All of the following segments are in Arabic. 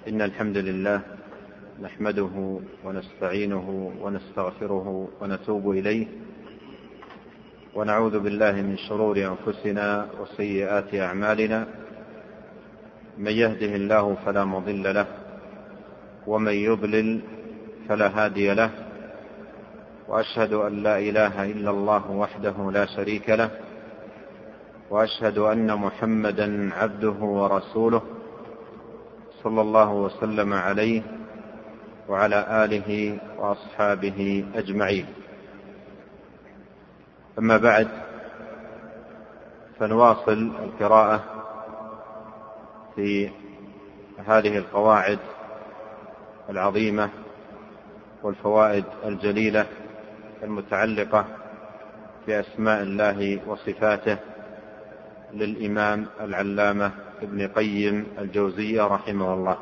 إن الحمد لله نحمده ونستعينه ونستغفره ونتوب إليه، ونعوذ بالله من شرور أنفسنا وسيئات أعمالنا. من يهده الله فلا مضل له، ومن يضلل فلا هادي له، وأشهد أن لا إله إلا الله وحده لا شريك له، وأشهد أن محمدا عبده ورسوله صلى الله وسلم عليه وعلى آله وأصحابه أجمعين. أما بعد، فنواصل القراءة في هذه القواعد العظيمة والفوائد الجليلة المتعلقة بأسماء الله وصفاته للإمام العلامة ابن قيم الجوزية رحمه الله.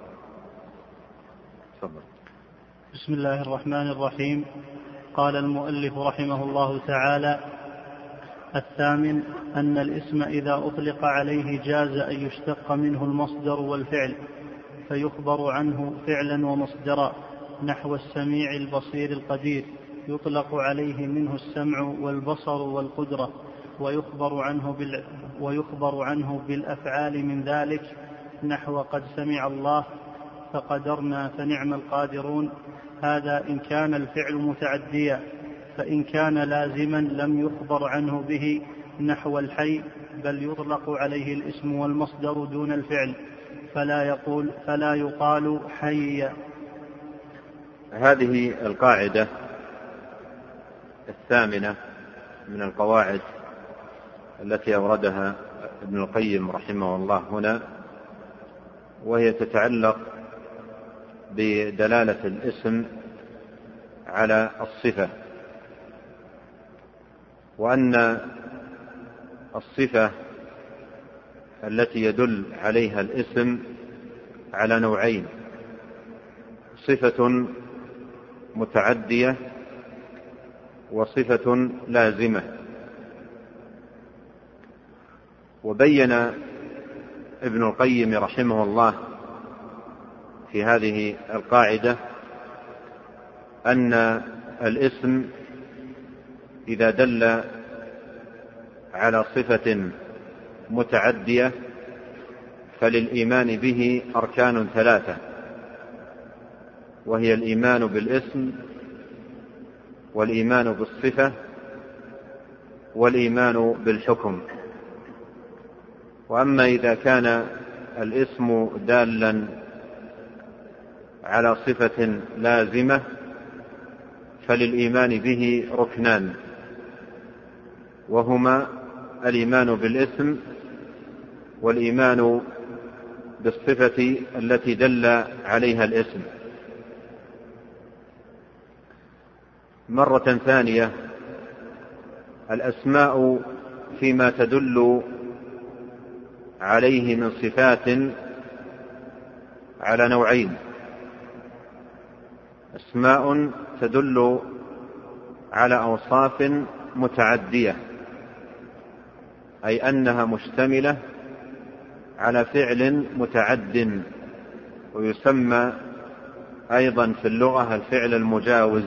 تفضل. بسم الله الرحمن الرحيم. قال المؤلف رحمه الله تعالى: الثامن أن الاسم إذا أطلق عليه جاز أن يشتق منه المصدر والفعل فيخبر عنه فعلا ومصدرا، نحو السميع البصير القدير يطلق عليه منه السمع والبصر والقدرة، ويخبر عنه بالأفعال من ذلك، نحو قد سمع الله فقدرنا فنعم القادرون. هذا إن كان الفعل متعديا، فإن كان لازما لم يخبر عنه به، نحو الحي، بل يطلق عليه الاسم والمصدر دون الفعل، فلا يقال حي. هذه القاعدة الثامنة من القواعد التي أوردها ابن القيم رحمه الله هنا، وهي تتعلق بدلالة الاسم على الصفة، وأن الصفة التي يدل عليها الاسم على نوعين: صفة متعدية وصفة لازمة. وبين ابن القيم رحمه الله في هذه القاعدة أن الاسم إذا دل على صفة متعدية فللإيمان به أركان ثلاثة، وهي الإيمان بالاسم، والإيمان بالصفة، والإيمان بالحكم. وأما إذا كان الاسم دالا على صفة لازمة فللإيمان به ركنان، وهما الإيمان بالاسم والإيمان بالصفة التي دل عليها الاسم. مرة ثانية، الأسماء فيما تدل عليه من صفات على نوعين: أسماء تدل على أوصاف متعدية، أي أنها مشتملة على فعل متعد، ويسمى أيضا في اللغة الفعل المجاوز.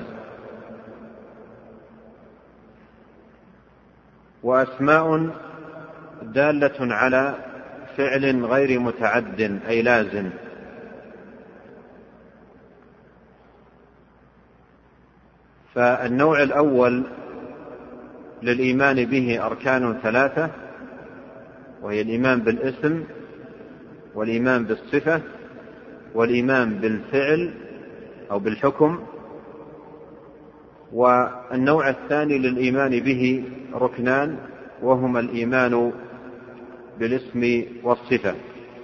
وأسماء دالة على فعل غير متعد، أي لازم. فالنوع الأول للإيمان به أركان ثلاثة، وهي الإيمان بالاسم، والإيمان بالصفة، والإيمان بالفعل أو بالحكم. والنوع الثاني للإيمان به ركنان، وهما الإيمان بالاسم والصفة.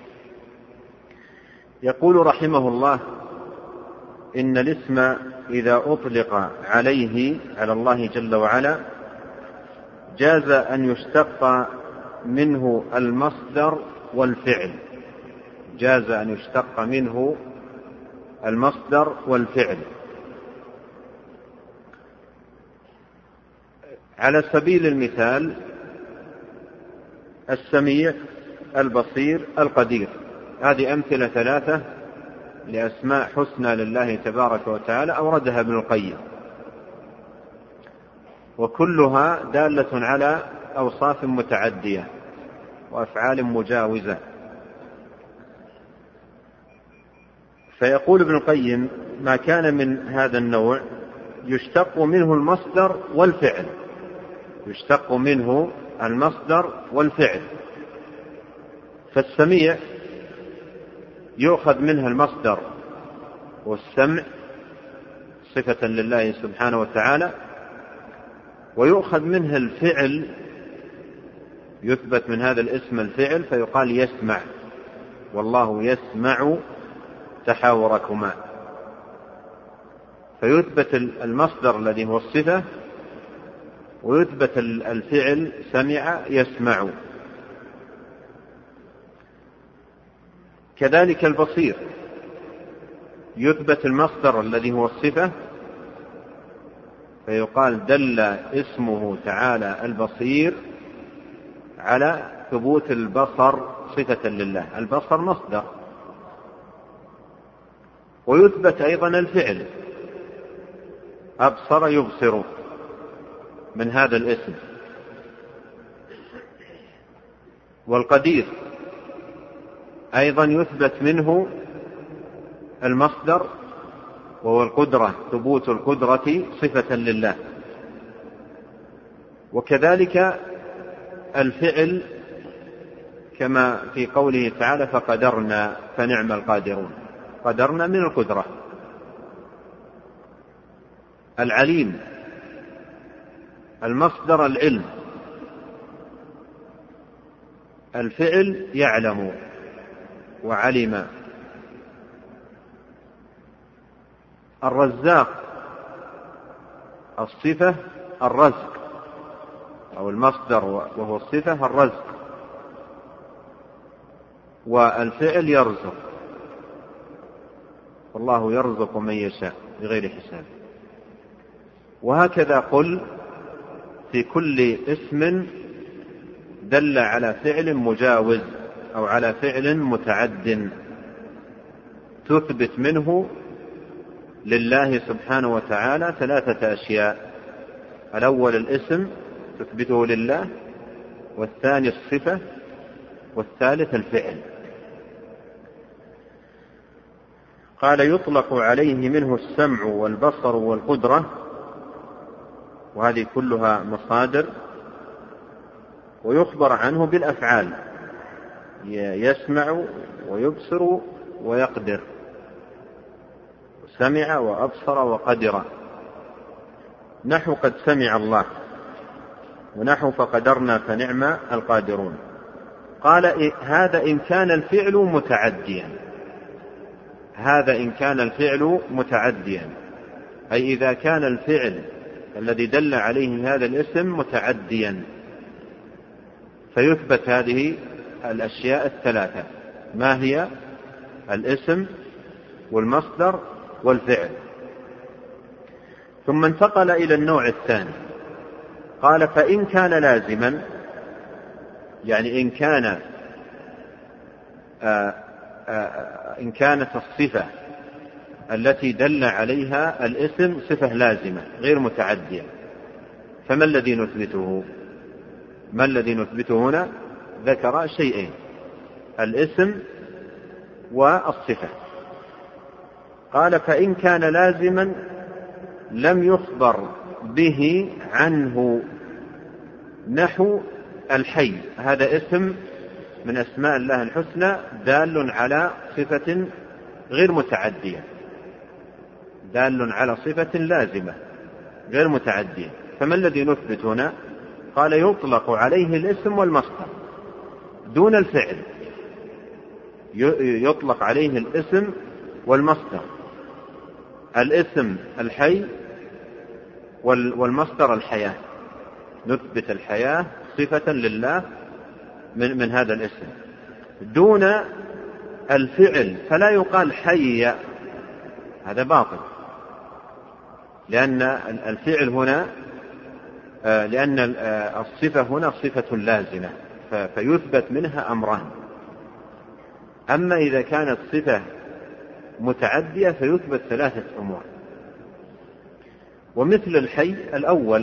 يقول رحمه الله: إن الاسم إذا أطلق عليه على الله جل وعلا جاز أن يشتق منه المصدر والفعل. جاز أن يشتق منه المصدر والفعل. على سبيل المثال السميع البصير القدير، هذه أمثلة ثلاثة لأسماء حسنى لله تبارك وتعالى أوردها ابن القيم، وكلها دالة على أوصاف متعدية وأفعال مجاوزة. فيقول ابن القيم: ما كان من هذا النوع يشتق منه المصدر والفعل، يشتق منه المصدر والفعل. فالسميع يؤخذ منها المصدر والسمع صفة لله سبحانه وتعالى، ويؤخذ منها الفعل، يثبت من هذا الاسم الفعل فيقال يسمع، والله يسمع تحاوركما، فيثبت المصدر الذي هو الصفة، ويثبت الفعل سمع يسمع. كذلك البصير يثبت المصدر الذي هو الصفة فيقال دل اسمه تعالى البصير على ثبوت البصر صفة لله، البصر مصدر. ويثبت أيضا الفعل أبصر يبصر من هذا الاسم. والقدير أيضا يثبت منه المصدر وهو القدرة، ثبوت القدرة صفة لله. وكذلك الفعل كما في قوله تعالى: فقدرنا فنعم القادرون، قدرنا من القدرة. العليم المصدر العلم، الفعل يعلم وعلم. الرزاق الصفة الرزق، أو المصدر وهو الصفة الرزق، والفعل يرزق، والله يرزق من يشاء بغير حساب. وهكذا قل في كل اسم دل على فعل مجاوز أو على فعل متعد تثبت منه لله سبحانه وتعالى ثلاثة أشياء: الأول الاسم تثبته لله، والثاني الصفة، والثالث الفعل. قال: يطلق عليه منه السمع والبصر والقدرة، وهذه كلها مصادر. ويخبر عنه بالأفعال: يسمع ويبصر ويقدر، سمع وأبصر وقدر. نحو قد سمع الله، ونحو فقدرنا فنعم القادرون. قال: هذا إن كان الفعل متعديا، هذا إن كان الفعل متعديا، أي إذا كان الفعل الذي دل عليه هذا الاسم متعديا، فيثبت هذه الأشياء الثلاثة. ما هي؟ الاسم والمصدر والفعل. ثم انتقل إلى النوع الثاني، قال: فإن كان لازما، يعني إن كانت الصفة التي دل عليها الاسم صفة لازمة غير متعدية، فما الذي نثبته؟ ما الذي نثبته هنا؟ ذكر شيئين: الاسم والصفة. قال: فإن كان لازما لم يخبر به عنه، نحو الحي، هذا اسم من أسماء الله الحسنى دال على صفة غير متعدية، دال على صفة لازمة غير متعدية، فما الذي نثبت هنا؟ قال: يطلق عليه الاسم والمصدر دون الفعل، يطلق عليه الاسم والمصدر. الاسم الحي والمصدر الحياة، نثبت الحياة صفة لله من هذا الاسم دون الفعل، فلا يقال حي، هذا باطل، لأن الفعل هنا، لأن الصفة هنا صفة لازمة فيثبت منها أمران. أما إذا كانت صفة متعدية فيثبت 3 أمور. ومثل الحي الأول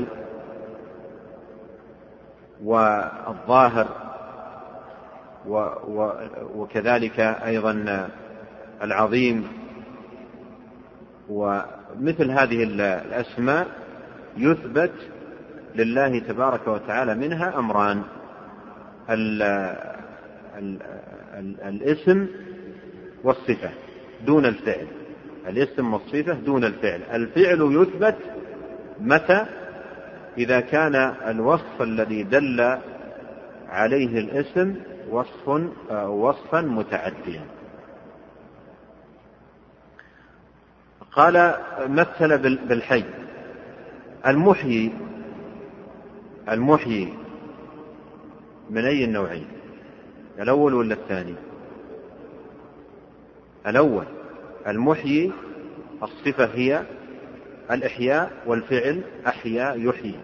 والظاهر وكذلك أيضا العظيم، ومثل هذه الأسماء يثبت لله تبارك وتعالى منها أمران: الاسم والصفة دون الفعل. الاسم والصفة دون الفعل. الفعل يثبت متى؟ إذا كان الوصف الذي دل عليه الاسم وصفا متعديا. قال مثل بالحي. المحيي من أي النوعين؟ الأول ولا الثاني؟ الأول. المحيي الصفة هي الإحياء، والفعل أحيا يحيي.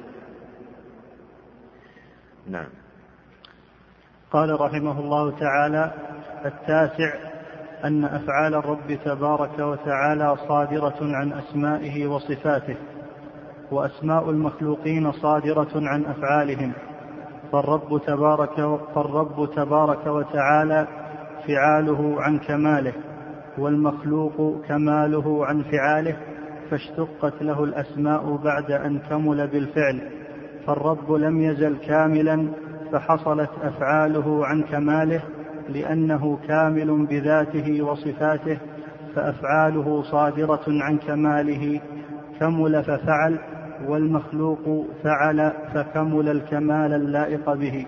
نعم. قال رحمه الله تعالى: التاسع أن أفعال الرب تبارك وتعالى صادرة عن أسمائه وصفاته، وأسماء المخلوقين صادرة عن أفعالهم. فالرب تبارك وتعالى فعاله عن كماله، والمخلوق كماله عن فعاله، فاشتقت له الأسماء بعد أن كمل بالفعل. فالرب لم يزل كاملا، فحصلت أفعاله عن كماله لأنه كامل بذاته وصفاته، فأفعاله صادرة عن كماله، كمل ففعل، والمخلوق فعل فكمل الكمال اللائق به.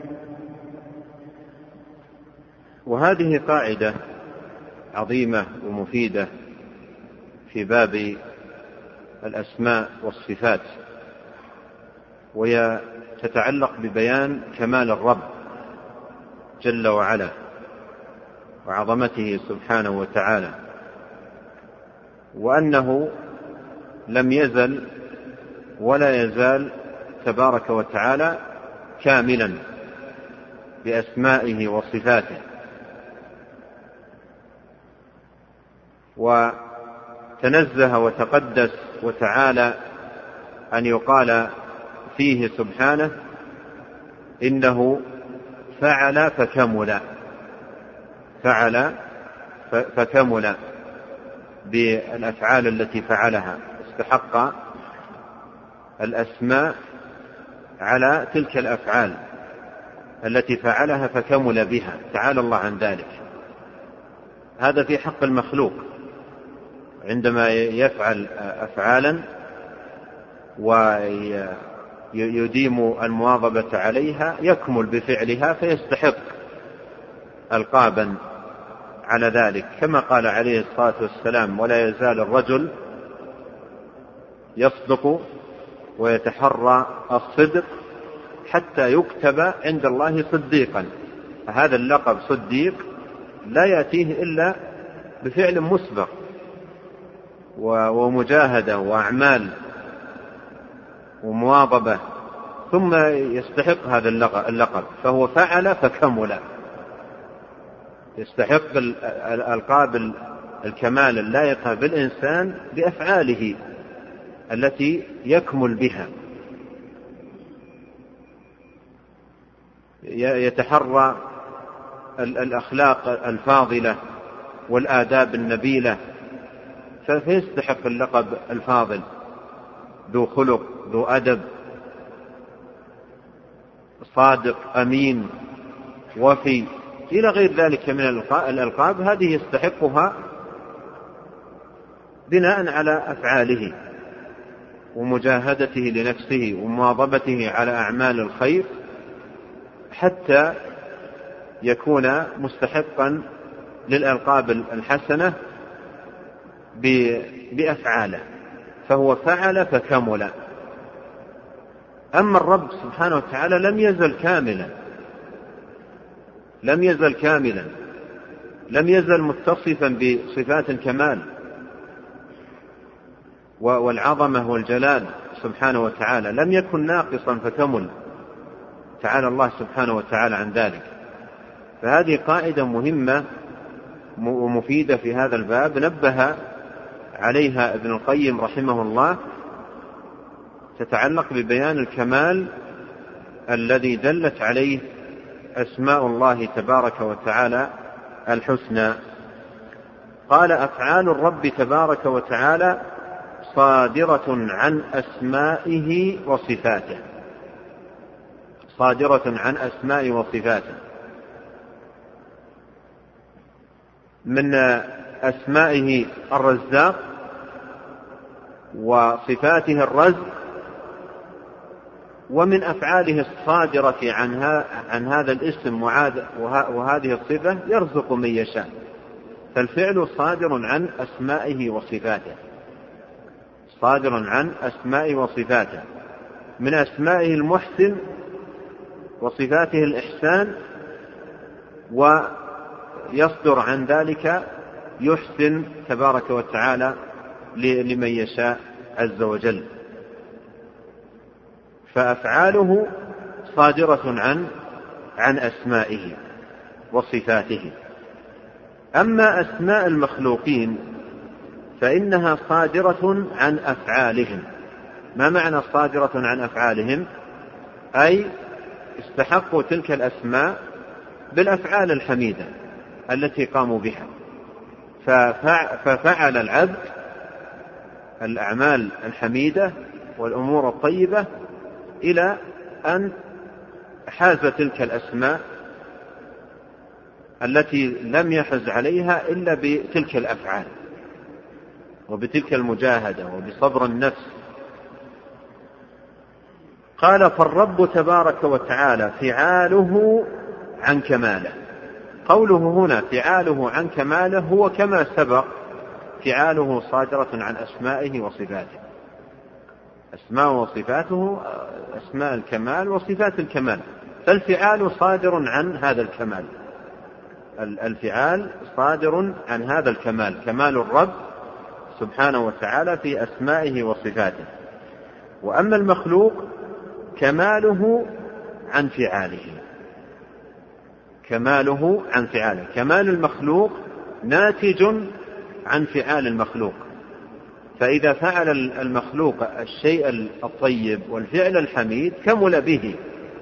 وهذه قاعدة عظيمة ومفيدة في باب الأسماء والصفات، وهي تتعلق ببيان كمال الرب جل وعلا وعظمته سبحانه وتعالى، وأنه لم يزل ولا يزال تبارك وتعالى كاملا بأسمائه وصفاته، وتنزه وتقدس وتعالى أن يقال فيه سبحانه إنه فعل فكمل بالأفعال التي فعلها، استحق الأسماء على تلك الأفعال التي فعلها فكمل بها، تعالى الله عن ذلك. هذا في حق المخلوق عندما يفعل أفعالا ويديم المواظبة عليها يكمل بفعلها فيستحق ألقابا على ذلك، كما قال عليه الصلاة والسلام: ولا يزال الرجل يصدق ويتحرى الصدق حتى يكتب عند الله صديقا. هذا اللقب صديق لا يأتيه إلا بفعل مسبق ومجاهدة وأعمال ومواظبة، ثم يستحق هذا اللقب، فهو فعل فكمل، يستحق الألقاب الكمال اللائقة بالإنسان بأفعاله التي يكمل بها، يتحرى الأخلاق الفاضلة والآداب النبيلة فيستحق اللقب الفاضل، ذو خلق ذو أدب صادق أمين وفي إلى غير ذلك من الألقاب. هذه يستحقها بناء على أفعاله ومجاهدته لنفسه ومواظبته على أعمال الخير حتى يكون مستحقا للألقاب الحسنة بأفعاله، فهو فعل فكمل. أما الرب سبحانه وتعالى لم يزل كاملا، لم يزل متصفا بصفات الكمال والعظمة والجلال سبحانه وتعالى، لم يكن ناقصا فكمل، تعالى الله سبحانه وتعالى عن ذلك. فهذه قاعدة مهمة ومفيدة في هذا الباب نبه عليها ابن القيم رحمه الله، تتعلق ببيان الكمال الذي دلت عليه أسماء الله تبارك وتعالى الحسنى. قال: أفعال الرب تبارك وتعالى صادرة عن أسمائه وصفاته، صادرة عن أسمائه وصفاته. من أسمائه الرزاق وصفاته الرزق، ومن أفعاله الصادرة عن هذا الاسم وهذه الصفة يرزق من يشاء، فالفعل صادر عن أسمائه وصفاته، صادر عن أسمائه وصفاته. من أسمائه المحسن وصفاته الإحسان، ويصدر عن ذلك يحسن تبارك وتعالى لمن يشاء عز وجل. فأفعاله صادرة عن أسمائه وصفاته. أما أسماء المخلوقين فإنها صادرة عن أفعالهم. ما معنى صادرة عن أفعالهم؟ أي استحقوا تلك الأسماء بالأفعال الحميدة التي قاموا بها، ففعل العبد الأعمال الحميدة والأمور الطيبة إلى أن حاز تلك الأسماء التي لم يحز عليها إلا بتلك الأفعال وبتلك المجاهدة وبصبر النفس. قال: فالرب تبارك وتعالى فعاله عن كماله. قوله هنا فعاله عن كماله هو كما سبق فعاله صادرة عن أسمائه وصفاته. أسماء وصفاته أسماء الكمال وصفات الكمال، فالفعال صادر عن هذا الكمال، الفعال صادر عن هذا الكمال، كمال الرب سبحانه وتعالى في أسمائه وصفاته. وأما المخلوق كماله عن فعاله، كماله عن فعاله. كمال المخلوق ناتج عن فعال المخلوق، فإذا فعل المخلوق الشيء الطيب والفعل الحميد كمل به،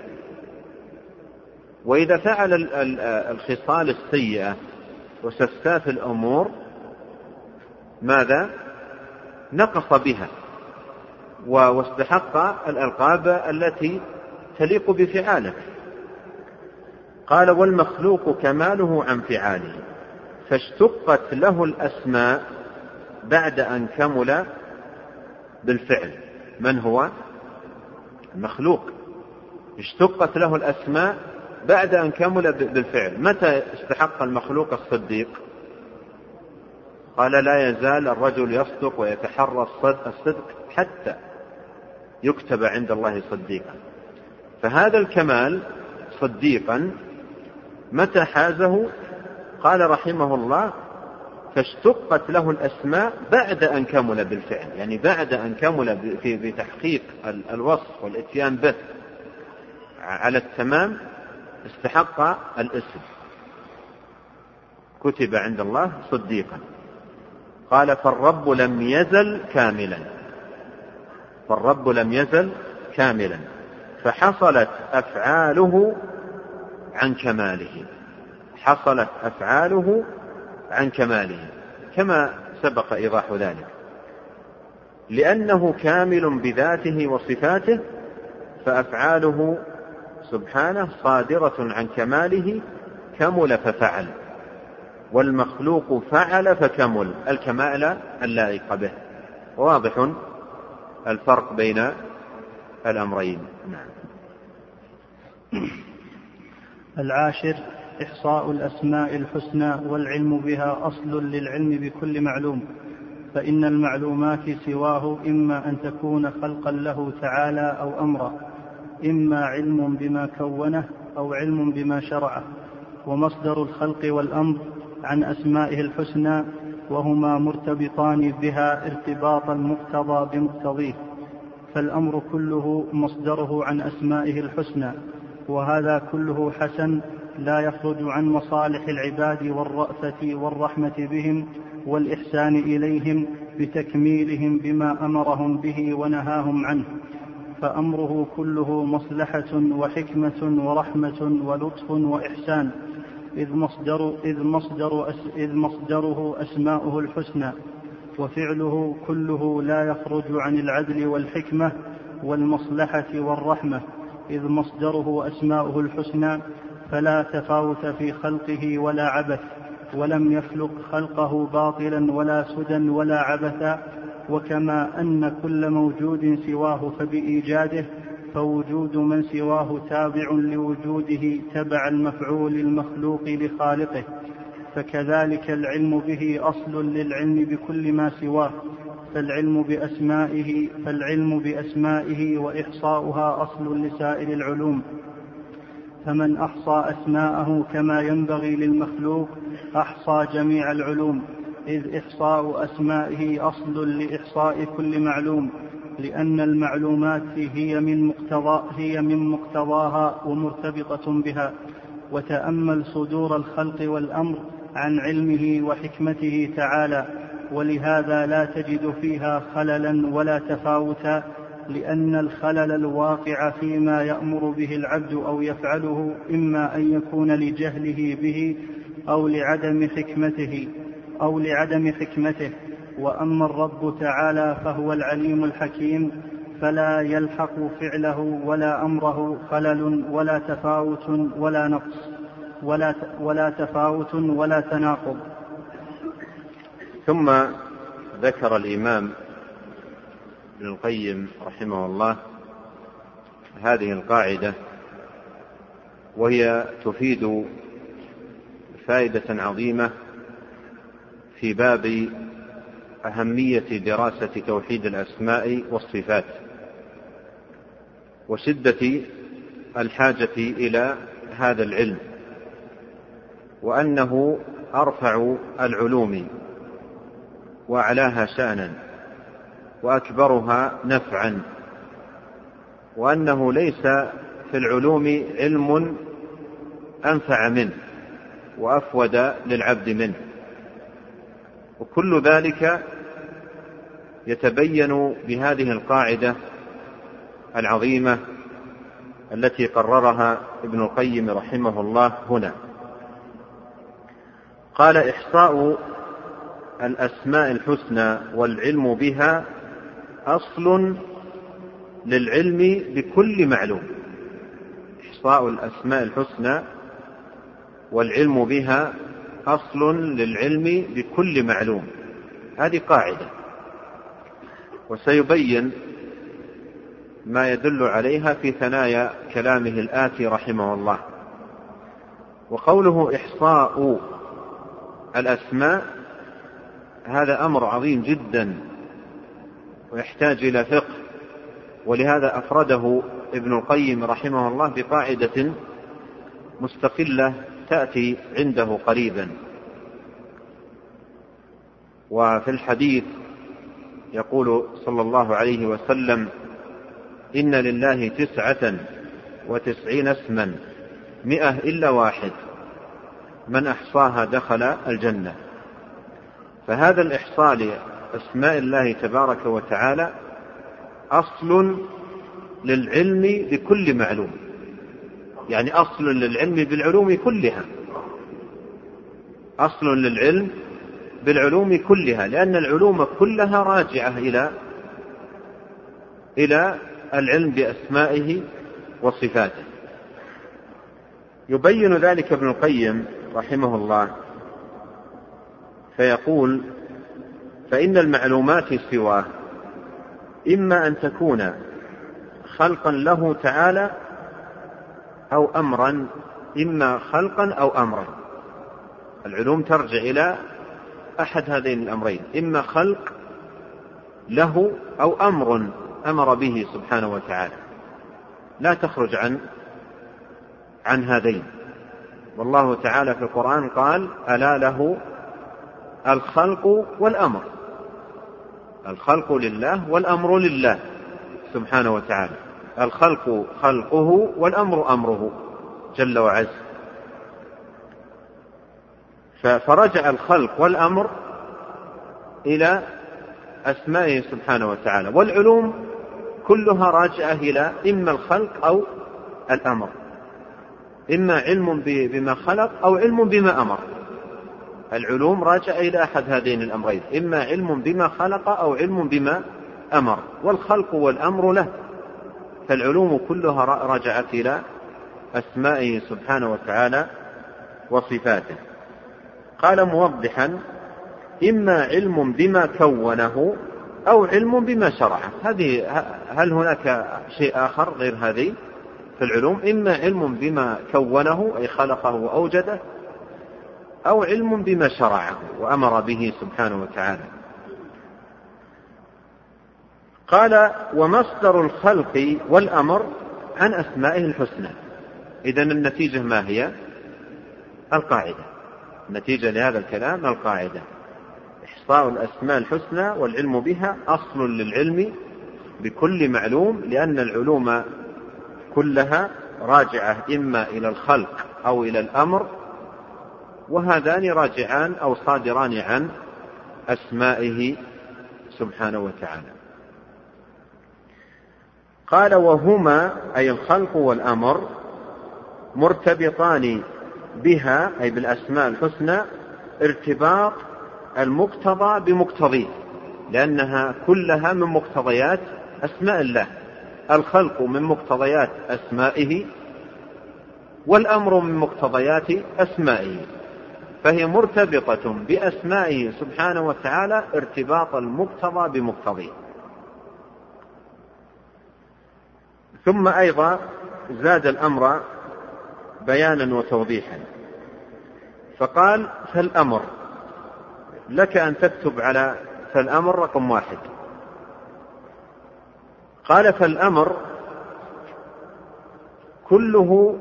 وإذا فعل الخصال السيئة وسفساف الأمور ماذا؟ نقص بها واستحق الألقاب التي تليق بفعاله. قال: والمخلوق كماله عن فعاله، فاشتقت له الأسماء بعد أن كمل بالفعل. من هو المخلوق؟ اشتقت له الأسماء بعد أن كمل بالفعل. متى استحق المخلوق الصديق؟ قال: لا يزال الرجل يصدق ويتحرى الصدق حتى يكتب عند الله صديقا. فهذا الكمال صديقا متى حازه؟ قال رحمه الله: فاشتقت له الأسماء بعد أن كمل بالفعل، يعني بعد أن كمل بتحقيق الوصف والإتيان به على التمام استحق الاسم، كتب عند الله صديقا. قال: فالرب لم يزل كاملا، فالرب لم يزل كاملا، فحصلت أفعاله عن كماله، حصلت أفعاله عن كماله كما سبق إيضاح ذلك، لأنه كامل بذاته وصفاته، فأفعاله سبحانه صادرة عن كماله، كمل ففعل، والمخلوق فعل فكمل الكمال اللائق به. واضح الفرق بين الأمرين. نعم. العاشر: إحصاء الأسماء الحسنى والعلم بها أصل للعلم بكل معلوم، فإن المعلومات سواه إما أن تكون خلقا له تعالى أو أمرا، إما علم بما كونه أو علم بما شرعه. ومصدر الخلق والأمر عن أسمائه الحسنى، وهما مرتبطان بها ارتباط المقتضى بمقتضيه، فالأمر كله مصدره عن أسمائه الحسنى، وهذا كله حسن لا يخرج عن مصالح العباد والرأفة والرحمة بهم والإحسان إليهم بتكميلهم بما أمرهم به ونهاهم عنه، فأمره كله مصلحة وحكمة ورحمة ولطف وإحسان، إذ مصدره أسماؤه الحسنى، وفعله كله لا يخرج عن العدل والحكمة والمصلحة والرحمة، إذ مصدره أسماؤه الحسنى، فلا تفاوت في خلقه ولا عبث، ولم يخلق خلقه باطلا ولا سدى ولا عبثا. وكما أن كل موجود سواه فبإيجاده، فوجود من سواه تابع لوجوده تبع المفعول المخلوق لخالقه، فكذلك العلم به أصل للعلم بكل ما سواه، فالعلم بأسمائه وإحصاؤها أصل لسائر العلوم. فمن أحصى أسماءه كما ينبغي للمخلوق أحصى جميع العلوم، إذ إحصاء أسمائه أصل لإحصاء كل معلوم، لأن المعلومات هي من مقتضاها ومرتبطة بها. وتأمل صدور الخلق والأمر عن علمه وحكمته تعالى، ولهذا لا تجد فيها خللا ولا تفاوتا، لأن الخلل الواقع فيما يأمر به العبد أو يفعله إما أن يكون لجهله به أو لعدم حكمته. وأما الرب تعالى فهو العليم الحكيم، فلا يلحق فعله ولا أمره خلل ولا تفاوت ولا نقص ولا تناقض. ثم ذكر الإمام ابن القيم رحمه الله هذه القاعدة، وهي تفيد فائدة عظيمة في باب أهمية دراسة توحيد الأسماء والصفات، وشدة الحاجة إلى هذا العلم، وأنه أرفع العلوم وأعلاها شأنا وأكبرها نفعا، وأنه ليس في العلوم علم أنفع منه وأفود للعبد منه، وكل ذلك يتبين بهذه القاعدة العظيمة التي قررها ابن القيم رحمه الله هنا. قال: إحصاء الأسماء الحسنى والعلم بها أصل للعلم بكل معلوم. إحصاء الأسماء الحسنى والعلم بها أصل للعلم بكل معلوم، هذه قاعدة، وسيبين ما يدل عليها في ثنايا كلامه الآتي رحمه الله. وقوله إحصاء الأسماء هذا أمر عظيم جدا ويحتاج إلى فقه، ولهذا أفرده ابن القيم رحمه الله بقاعدة مستقلة تأتي عنده قريبا. وفي الحديث يقول صلى الله عليه وسلم: إن لله 99 اسما 100 إلا واحد، من أحصاها دخل الجنة. فهذا الإحصاء لأسماء الله تبارك وتعالى أصل للعلم بكل معلوم، يعني أصل للعلم بالعلوم كلها، أصل للعلم بالعلوم كلها، لأن العلوم كلها راجعة إلى العلم بأسمائه وصفاته. يبين ذلك ابن القيم رحمه الله فيقول: فإن المعلومات سواه إما أن تكون خلقا له تعالى أو أمرا، إما خلقا أو أمرا. العلوم ترجع إلى أحد هذين الأمرين، إما خلق له أو أمر أمر به سبحانه وتعالى، لا تخرج عن هذين. والله تعالى في القرآن قال: ألا له الخلق والأمر. الخلق لله والأمر لله سبحانه وتعالى، الخلق خلقه والأمر أمره جل وعز. فرجع الخلق والأمر إلى أسمائه سبحانه وتعالى، والعلوم كلها راجعة إلى إما الخلق أو الأمر، إما علم بما خلق أو علم بما أمر. العلوم راجعة إلى أحد هذين الأمرين، إما علم بما خلق أو علم بما أمر، والخلق والأمر له، فالعلوم كلها راجعت إلى أسمائه سبحانه وتعالى وصفاته. قال موضحا: إما علم بما كونه أو علم بما شرعه. هل هناك شيء آخر غير هذه في العلوم؟ إما علم بما كونه أي خلقه وأوجده، أو علم بما شرعه وأمر به سبحانه وتعالى. قال: ومصدر الخلق والأمر عن أسمائه الحسنى. إذن النتيجة ما هي؟ القاعدة. النتيجة لهذا الكلام القاعدة: إحصاء الأسماء الحسنى والعلم بها أصل للعلم بكل معلوم، لأن العلوم كلها راجعة إما إلى الخلق أو إلى الأمر، وهذان راجعان أو صادران عن أسمائه سبحانه وتعالى. قال: وهما أي الخلق والأمر مرتبطان بها أي بالأسماء الحسنى ارتباط المقتضى بمقتضيه، لأنها كلها من مقتضيات أسماء الله. الخلق من مقتضيات أسمائه، والأمر من مقتضيات أسمائه، فهي مرتبطة بأسمائه سبحانه وتعالى ارتباط المقتضى بمقتضيه. ثم أيضا زاد الأمر بيانا وتوضيحا، فقال: فالأمر، لك أن تكتب على فالأمر رقم 1. قال: فالأمر كله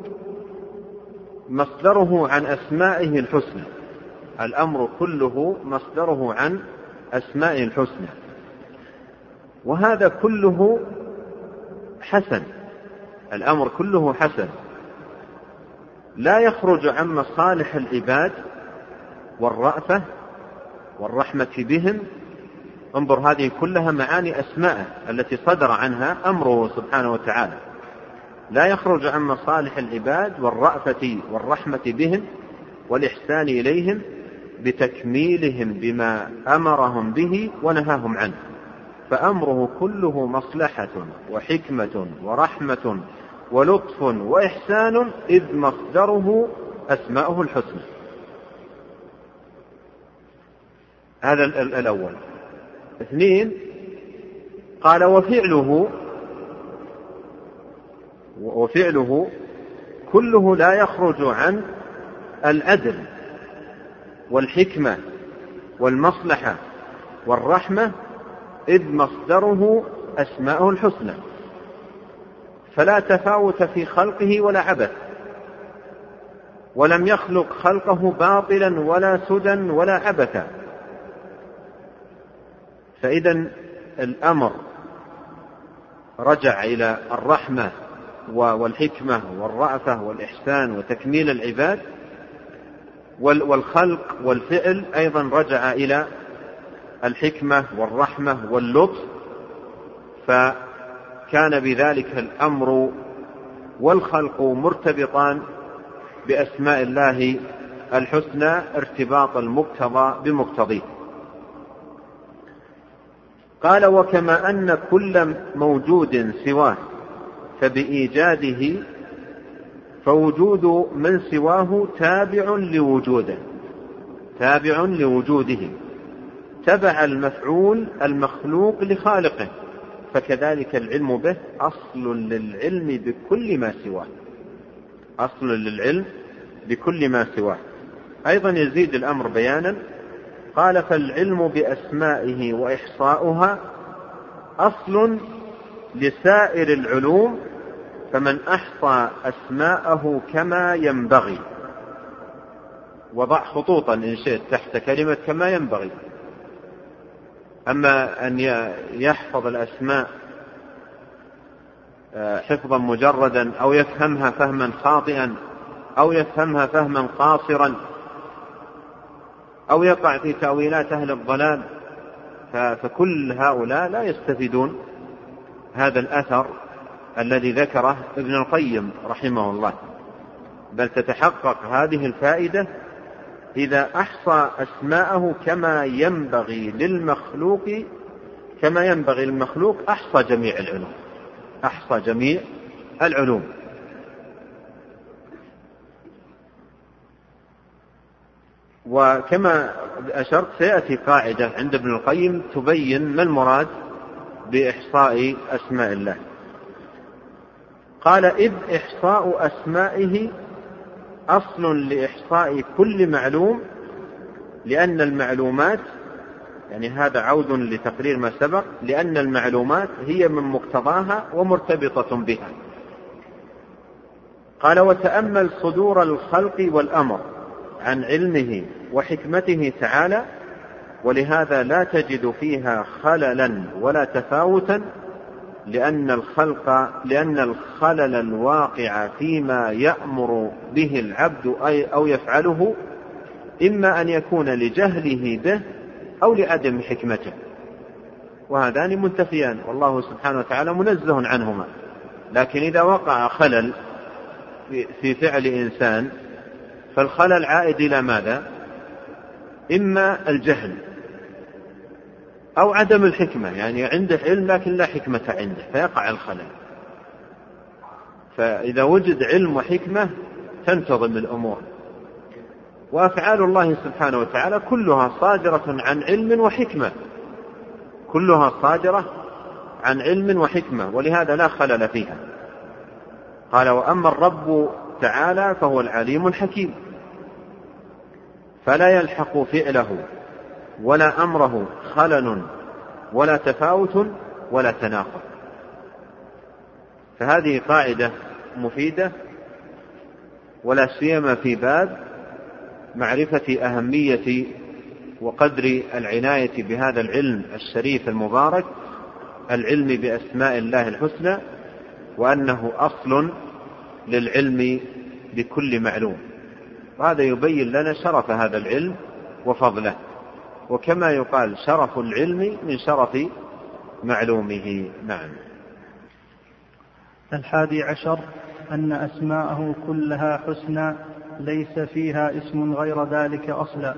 مصدره عن أسمائه الحسنى. الأمر كله مصدره عن أسمائه الحسنى، وهذا كله حسن. الأمر كله حسن، لا يخرج عن مصالح العباد والرأفة والرحمة بهم. انظر، هذه كلها معاني أسماءه التي صدر عنها أمره سبحانه وتعالى. لا يخرج عن مصالح العباد والرأفة والرحمة بهم والإحسان إليهم بتكميلهم بما أمرهم به ونهاهم عنه، فأمره كله مصلحة وحكمة ورحمة ولطف وإحسان، إذ مصدره أسماؤه الحسنى. هذا الأول. 2، قال: وفعله كله لا يخرج عن العدل والحكمة والمصلحة والرحمة، إذ مصدره أسماؤه الحسنى، فلا تفاوت في خلقه ولا عبث، ولم يخلق خلقه باطلا ولا سدى ولا عبثا. فإذا الأمر رجع إلى الرحمة والحكمة والرأفة والإحسان وتكميل العباد، والخلق والفعل أيضا رجع إلى الحكمة والرحمة واللطف، فكان بذلك الأمر والخلق مرتبطان بأسماء الله الحسنى ارتباط المقتضى بمقتضيه. قال: وكما أن كل موجود سواه فبإيجاده، فوجود من سواه تابع لوجوده، تبع المفعول المخلوق لخالقه، فكذلك العلم به أصل للعلم بكل ما سواه. أيضا يزيد الأمر بيانا، قال: فالعلم بأسمائه وإحصاؤها أصل لسائر العلوم، فمن أحصى أسماءه كما ينبغي. وضع خطوطا إن شئت تحت كلمة كما ينبغي. أما أن يحفظ الأسماء حفظا مجردا، أو يفهمها فهما خاطئا، أو يفهمها فهما قاصرا، أو يقع في تأويلات أهل الضلال، فكل هؤلاء لا يستفيدون هذا الأثر الذي ذكره ابن القيم رحمه الله، بل تتحقق هذه الفائدة إذا أحصى أسماءه كما ينبغي للمخلوق أحصى جميع العلوم. وكما أشرت سيأتي قاعدة عند ابن القيم تبين ما المراد بإحصاء أسماء الله. قال: إذ إحصاء أسمائه أصل لإحصاء كل معلوم، لأن المعلومات، يعني هذا عود لتقرير ما سبق، لأن المعلومات هي من مقتضاها ومرتبطة بها. قال: وتأمل صدور الخلق والأمر عن علمه وحكمته تعالى، ولهذا لا تجد فيها خللا ولا تفاوتا، لأن الخلل الواقع فيما يأمر به العبد أو يفعله إما أن يكون لجهله به أو لعدم حكمته، وهذان منتفيان، والله سبحانه وتعالى منزه عنهما. لكن إذا وقع خلل في فعل إنسان فالخلل عائد إلى ماذا؟ إما الجهل أو عدم الحكمة، يعني عنده علم لكن لا حكمة عنده فيقع الخلل. فإذا وجد علم وحكمة تنتظم الأمور. وأفعال الله سبحانه وتعالى كلها صادرة عن علم وحكمة، ولهذا لا خلل فيها. قال: وأما الرب تعالى فهو العليم الحكيم، فلا يلحق فعله ولا أمره خلل ولا تفاوت ولا تناقض. فهذه قاعدة مفيدة، ولا سيما في باب معرفة أهمية وقدر العناية بهذا العلم الشريف المبارك، العلم بأسماء الله الحسنى، وأنه أصل للعلم بكل معلوم. وهذا يبين لنا شرف هذا العلم وفضله، وكما يقال شرف العلم من شرف معلومه. نعم. 11 أن أسماءه كلها حسنى ليس فيها اسم غير ذلك أصلا.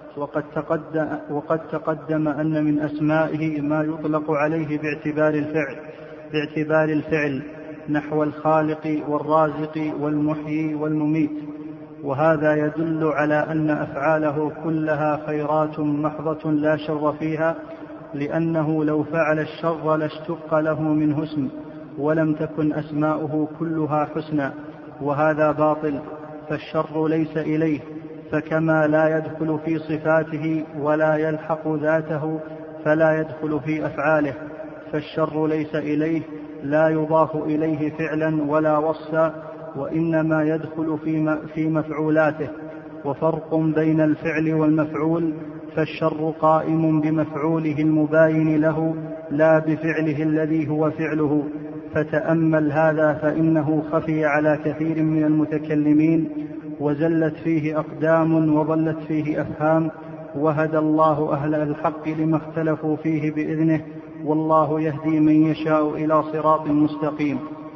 وقد تقدم أن من أسمائه ما يطلق عليه باعتبار الفعل نحو الخالق والرازق والمحيي والمميت، وهذا يدل على أن أفعاله كلها خيرات محضة لا شر فيها، لأنه لو فعل الشر لاشتق له منه اسم، ولم تكن أسماؤه كلها حسنى، وهذا باطل، فالشر ليس إليه، فكما لا يدخل في صفاته ولا يلحق ذاته فلا يدخل في أفعاله، فالشر ليس إليه لا يضاف إليه فعلا ولا وصفا، وإنما يدخل في مفعولاته. وفرق بين الفعل والمفعول، فالشر قائم بمفعوله المباين له لا بفعله الذي هو فعله. فتأمل هذا، فإنه خفي على كثير من المتكلمين، وزلت فيه أقدام وضلت فيه أفهام، وهدى الله أهل الحق لما اختلفوا فيه بإذنه، والله يهدي من يشاء إلى صراط مستقيم.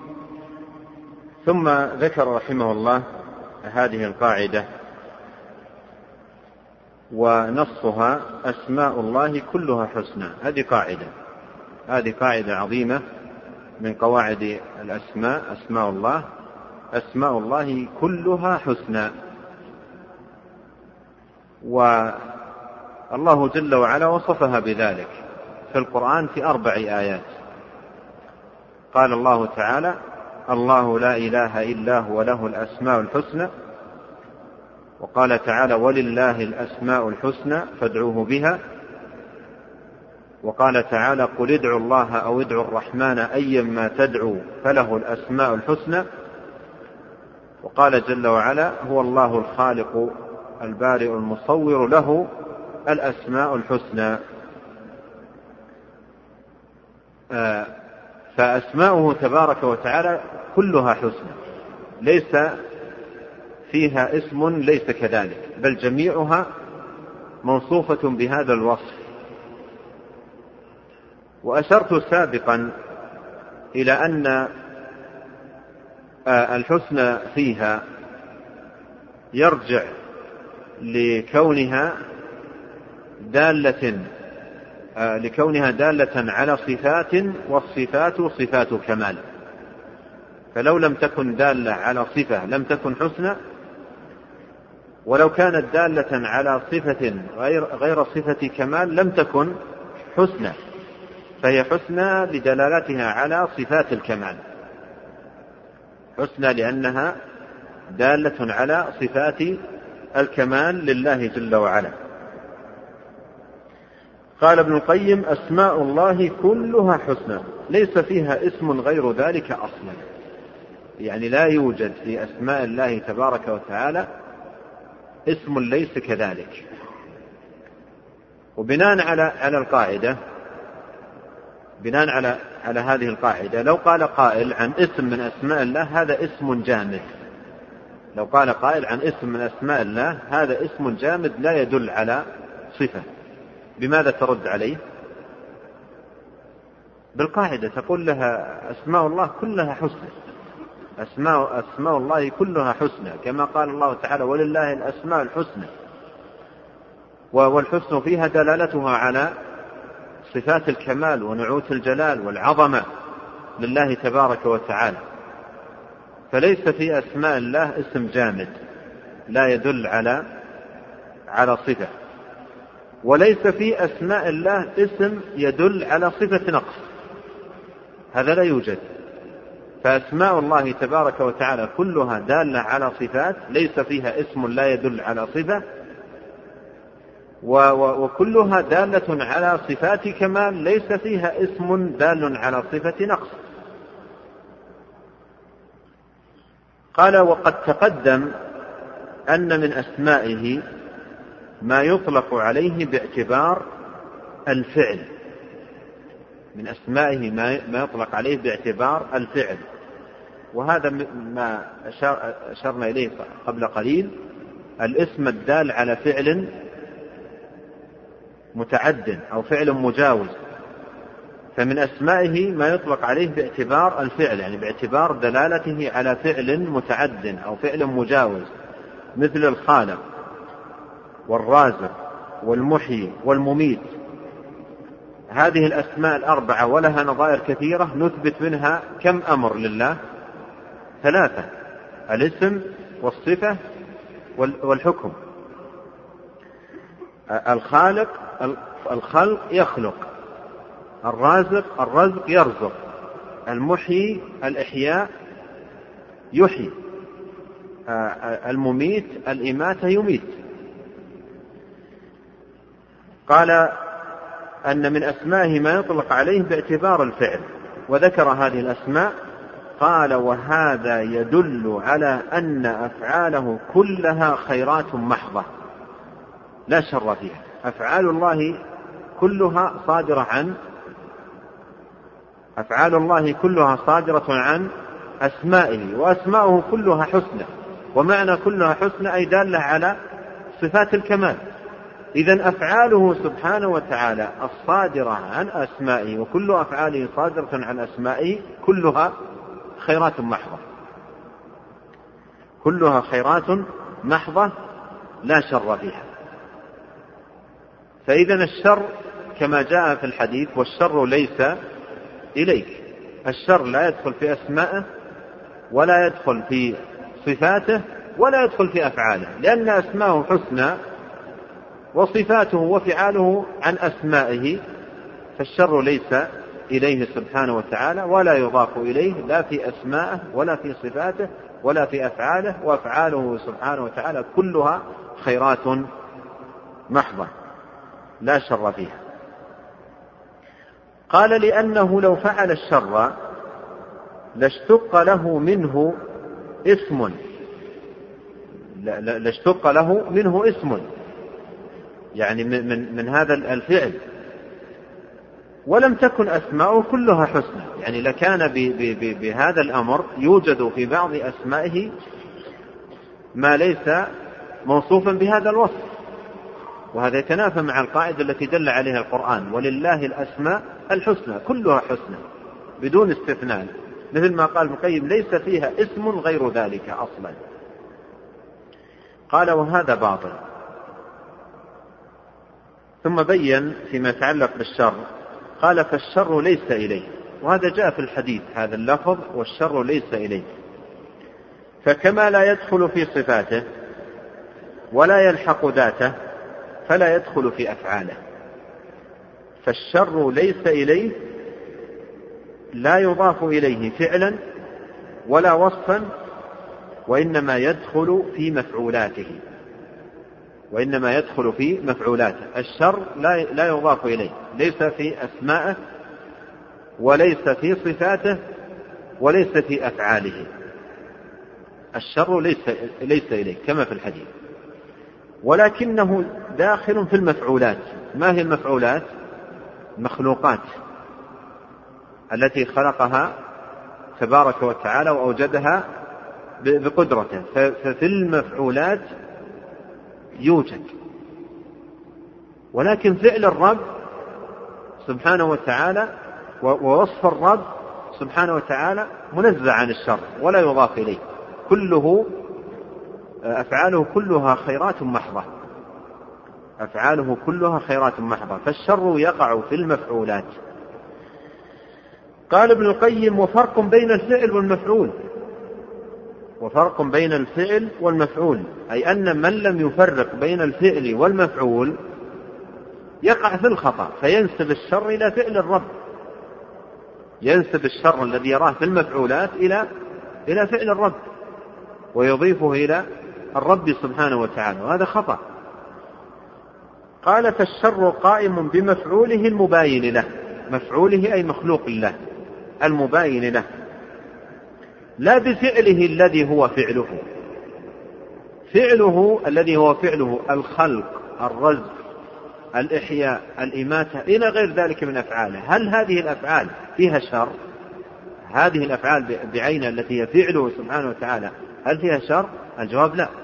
ثم ذكر رحمه الله هذه القاعدة، ونصها أسماء الله كلها حسنى. هذه قاعدة عظيمة من قواعد الأسماء. أسماء الله كلها حسنى. والله جل وعلا وصفها بذلك في القرآن في 4 آيات. قال الله تعالى: الله لا إله إلا هو له الأسماء الحسنى. وقال تعالى: ولله الأسماء الحسنى فادعوه بها. وقال تعالى: قل ادعوا الله أو ادعوا الرحمن أيما تدعوا فله الأسماء الحسنى. وقال جل وعلا: هو الله الخالق البارئ المصور له الأسماء الحسنى. فأسماؤه تبارك وتعالى كلها حسنى، ليس فيها اسم ليس كذلك، بل جميعها موصوفة بهذا الوصف. وأشرت سابقا إلى أن الحسن فيها يرجع لكونها دالة على صفات، والصفات صفات كمال. فلو لم تكن دالة على صفة لم تكن حسنى، ولو كانت دالة على صفة غير صفة كمال لم تكن حسنى، فهي حسنى لدلالتها على صفات الكمال، حسنى لأنها دالة على صفات الكمال لله جل وعلا. قال ابن القيم: أسماء الله كلها حسنى ليس فيها اسم غير ذلك أصلا. يعني لا يوجد في أسماء الله تبارك وتعالى اسم ليس كذلك. وبناء على القاعدة، بناء على هذه القاعدة، لو قال قائل عن اسم من أسماء الله هذا اسم جامد، لو قال قائل عن اسم من أسماء الله هذا اسم جامد لا يدل على صفة، بماذا ترد عليه؟ بالقاعدة، تقول لها أسماء الله كلها حسنى، أسماء الله كلها حسنى، كما قال الله تعالى: ولله الأسماء الحسنى. والحسن فيها دلالتها على صفات الكمال ونعوت الجلال والعظمة لله تبارك وتعالى. فليس في أسماء الله اسم جامد لا يدل على صفة، وليس في أسماء الله اسم يدل على صفة نقص، هذا لا يوجد. فأسماء الله تبارك وتعالى كلها دالة على صفات، ليس فيها اسم لا يدل على صفة، وكلها دالة على صفات كمال، ليس فيها اسم دال على صفة نقص. قال: وقد تقدم أن من أسمائه ما يطلق عليه باعتبار الفعل، من أسمائه ما يطلق عليه باعتبار الفعل، وهذا ما أشرنا إليه قبل قليل، الاسم الدال على فعل متعد أو فعل مجاوز. فمن أسمائه ما يطلق عليه باعتبار الفعل، يعني باعتبار دلالته على فعل متعد أو فعل مجاوز، مثل الخالق والرازق والمحيي والمميت. هذه الأسماء الأربعة ولها نظائر كثيرة، نثبت منها كم أمر لله؟ 3: الاسم والصفة والحكم. الخلق يخلق، الرزق يرزق، المحيي الإحياء يحيي، المميت الإماتة يميت. قال أن من أسمائه ما يطلق عليه باعتبار الفعل، وذكر هذه الأسماء. قال: وهذا يدل على أن أفعاله كلها خيرات محضة لا شر فيها. أفعال الله كلها صادرة عن أسمائه، وأسماؤه كلها حسنى، ومعنى كلها حسنى أي دالة على صفات الكمال. إذن أفعاله سبحانه وتعالى الصادرة عن أسمائه، وكل أفعاله صادرة عن أسمائه، كلها خيرات محضة، كلها خيرات محضة لا شر فيها. فإذن الشر كما جاء في الحديث: والشر ليس إليك. الشر لا يدخل في أسمائه، ولا يدخل في صفاته، ولا يدخل في أفعاله، لأن أسماءه حسنى وصفاته وفعاله عن أسمائه، فالشر ليس إليه سبحانه وتعالى، ولا يضاف إليه لا في أسمائه ولا في صفاته ولا في أفعاله. وأفعاله سبحانه وتعالى كلها خيرات محضة لا شر فيها. قال: لأنه لو فعل الشر لاشتق له منه اسم، يعني من هذا الفعل، ولم تكن أسماؤه كلها حسنى. يعني لكان بهذا الأمر يوجد في بعض أسمائه ما ليس موصوفا بهذا الوصف، وهذا يتنافى مع القاعدة التي دل عليها القرآن: ولله الأسماء الحسنى، كلها حسنى بدون استثناء، مثل ما قال ابن القيم: ليس فيها اسم غير ذلك أصلا. قال: وهذا باطل. ثم بين فيما يتعلق بالشر، قال: فالشر ليس إليه، وهذا جاء في الحديث هذا اللفظ: والشر ليس إليه، فكما لا يدخل في صفاته ولا يلحق ذاته فلا يدخل في أفعاله. فالشر ليس إليه لا يضاف إليه فعلا ولا وصفا، وإنما يدخل في مفعولاته، الشر لا يضاف إليه، ليس في أسمائه وليس في صفاته وليس في أفعاله. الشر ليس إليه كما في الحديث، ولكنه داخل في المفعولات. ما هي المفعولات؟ مخلوقات التي خلقها تبارك وتعالى وأوجدها بقدرته، ففي المفعولات يوجد. ولكن فعل الرب سبحانه وتعالى ووصف الرب سبحانه وتعالى منزه عن الشر ولا يضاف إليه، أفعاله كلها خيرات محضة، فالشر يقع في المفعولات. قال ابن القيم: وفرق بين الفعل والمفعول، أي أن من لم يفرق بين الفعل والمفعول يقع في الخطأ، فينسب الشر إلى فعل الرب، ينسب الشر الذي يراه في المفعولات إلى فعل الرب ويضيفه إلى الرب سبحانه وتعالى، وهذا خطأ. قال: فالشر قائم بمفعوله المباين له، مفعوله أي مخلوق الله المباين له، لا بفعله الذي هو فعله الخلق، الرزق، الإحياء، الإماتة إلى غير ذلك من أفعاله. هل هذه الأفعال فيها شر؟ هذه الأفعال بعينها التي هي فعله سبحانه وتعالى هل فيها شر؟ الجواب لا.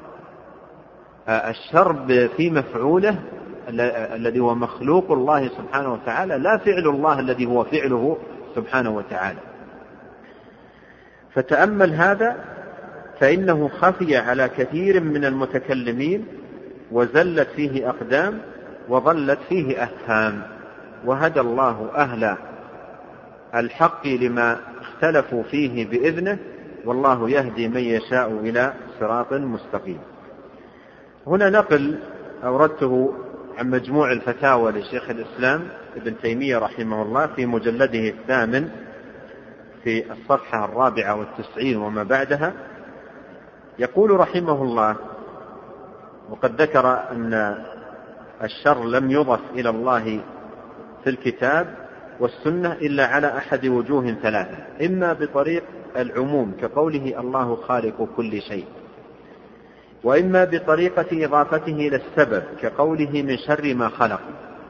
الشر في مفعوله الذي هو مخلوق الله سبحانه وتعالى، لا فعل الله الذي هو فعله سبحانه وتعالى. فتأمل هذا، فإنه خفي على كثير من المتكلمين وزلت فيه أقدام وضلت فيه أفهام، وهدى الله أهل الحق لما اختلفوا فيه بإذنه، والله يهدي من يشاء إلى صراط مستقيم. هنا نقل أوردته عن مجموع الفتاوى لشيخ الإسلام ابن تيمية رحمه الله في مجلده 8 في الصفحة 94 وما بعدها. يقول رحمه الله: وقد ذكر أن الشر لم يضف إلى الله في الكتاب والسنة إلا على أحد وجوه ثلاثة: إما بطريق العموم كقوله الله خالق كل شيء، وإما بطريقة إضافته إلى السبب كقوله من شر ما خلق،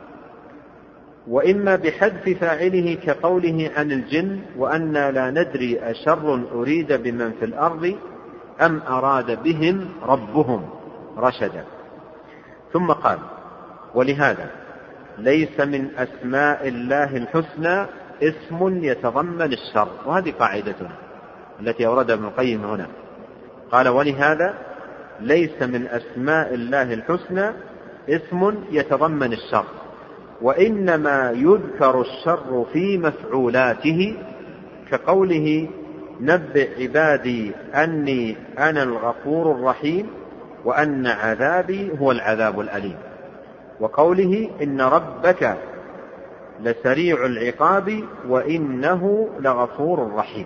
وإما بحذف فاعله كقوله عن الجن وأنا لا ندري أشر أريد بمن في الأرض أم أراد بهم ربهم رشدا. ثم قال: ولهذا ليس من أسماء الله الحسنى اسم يتضمن الشر. وهذه قاعدتنا التي أوردها ابن القيم هنا، قال: ولهذا ليس من أسماء الله الحسنى اسم يتضمن الشر، وإنما يذكر الشر في مفعولاته كقوله نبئ عبادي أني أنا الغفور الرحيم وأن عذابي هو العذاب الأليم، وقوله إن ربك لسريع العقاب وإنه لغفور رحيم.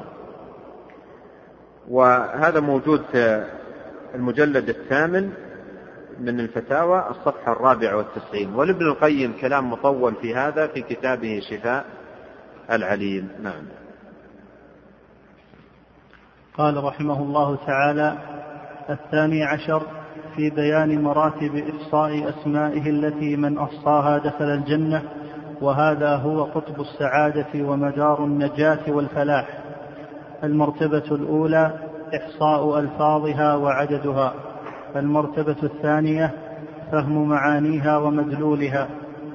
وهذا موجود في المجلد 8 من الفتاوى الصفحة 94. ولابن القيم كلام مطول في هذا في كتابه شفاء العليل. نعم. قال رحمه الله تعالى: 12 في بيان مراتب إحصاء أسمائه التي من أحصاها دخل الجنة، وهذا هو قطب السعادة ومدار النجاة والفلاح. المرتبة الأولى إحصاء ألفاظها وعددها. المرتبة الثانية فهم معانيها ومدلولها.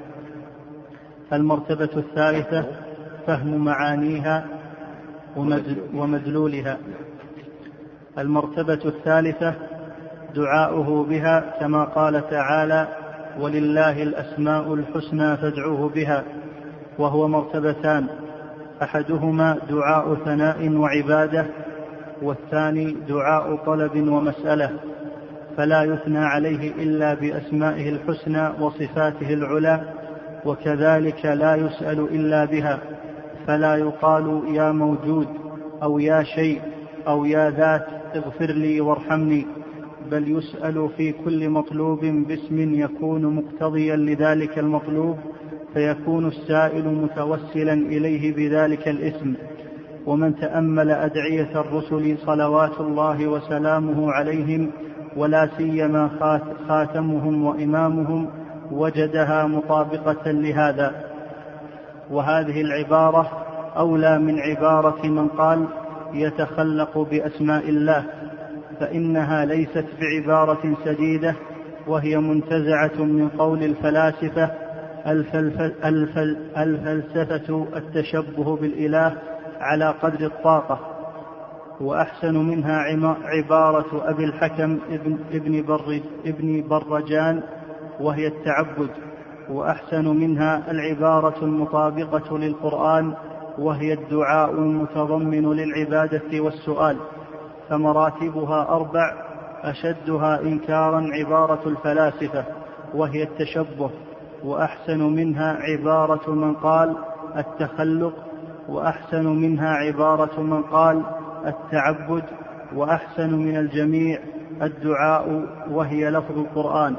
المرتبة الثالثة فهم معانيها ومدلولها. المرتبة الثالثة دعاؤه بها كما قال تعالى: ولله الأسماء الحسنى فادعوه بها، وهو مرتبتان: أحدهما دعاء ثناء وعبادة، والثاني دعاء طلب ومسألة، فلا يثنى عليه إلا بأسمائه الحسنى وصفاته العلى، وكذلك لا يسأل إلا بها، فلا يقال يا موجود أو يا شيء أو يا ذات اغفر لي وارحمني، بل يسأل في كل مطلوب باسم يكون مقتضيا لذلك المطلوب، فيكون السائل متوسلا إليه بذلك الاسم. ومن تأمل أدعية الرسل صلوات الله وسلامه عليهم، ولا سيما خاتمهم وإمامهم، وجدها مطابقة لهذا. وهذه العبارة أولى من عبارة من قال يتخلق بأسماء الله، فإنها ليست بعبارة سديدة، وهي منتزعة من قول الفلاسفة: الفلسفة التشبه بالإله على قدر الطاقة. وأحسن منها عبارة أبي الحكم ابن برجان، وهي التعبد. وأحسن منها العبارة المطابقة للقرآن، وهي الدعاء المتضمن للعبادة والسؤال. فمراتبها 4، أشدها إنكارا عبارة الفلاسفة، وهي التشبه. وأحسن منها عبارة من قال التخلق، وأحسن منها عبارة من قال التعبد، وأحسن من الجميع الدعاء، وهي لفظ القرآن.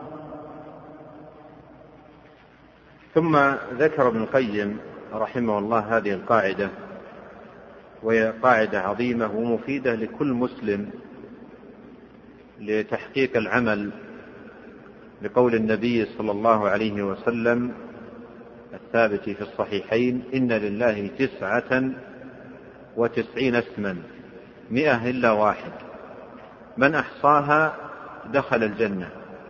ثم ذكر ابن القيم رحمه الله هذه القاعدة، وهي قاعدة عظيمة ومفيدة لكل مسلم لتحقيق العمل بقول النبي صلى الله عليه وسلم الثابت في الصحيحين: إن لله 99 اسما 100 إلا واحد، من أحصاها دخل الجنة.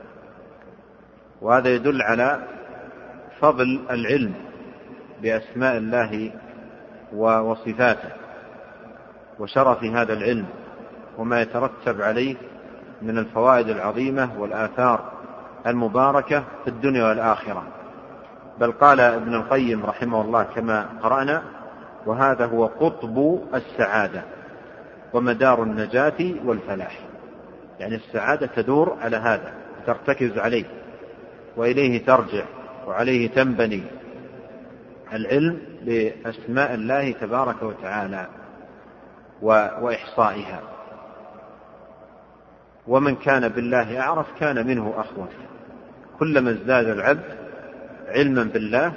وهذا يدل على فضل العلم بأسماء الله وصفاته، وشرف هذا العلم، وما يترتب عليه من الفوائد العظيمة والآثار المباركة في الدنيا والآخرة. بل قال ابن القيم رحمه الله كما قرأنا: وهذا هو قطب السعادة ومدار النجاة والفلاح. يعني السعادة تدور على هذا، ترتكز عليه وإليه ترجع وعليه تنبني، العلم بأسماء الله تبارك وتعالى وإحصائها. ومن كان بالله أعرف كان منه أخوف. كلما ازداد العبد علما بالله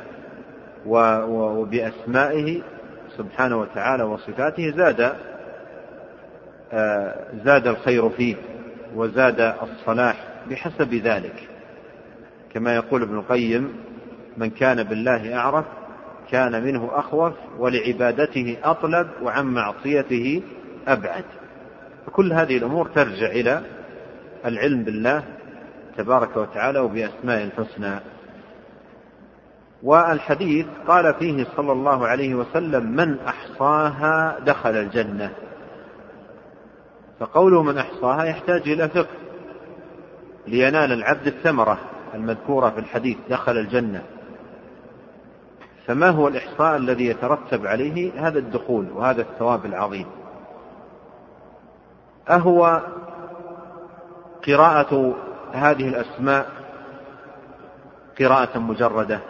وبأسمائه سبحانه وتعالى وصفاته زاد الخير فيه وزاد الصلاح بحسب ذلك. كما يقول ابن القيم: من كان بالله أعرف كان منه أخوف، ولعبادته أطلب، وعن معصيته أبعد. فكل هذه الأمور ترجع إلى العلم بالله تبارك وتعالى وبأسماء الحسنى. والحديث قال فيه صلى الله عليه وسلم: من أحصاها دخل الجنة. فقوله من أحصاها يحتاج إلى فقه لينال العبد الثمرة المذكورة في الحديث: دخل الجنة. فما هو الإحصاء الذي يترتب عليه هذا الدخول وهذا الثواب العظيم؟ أهو قراءة هذه الأسماء قراءة مجردة؟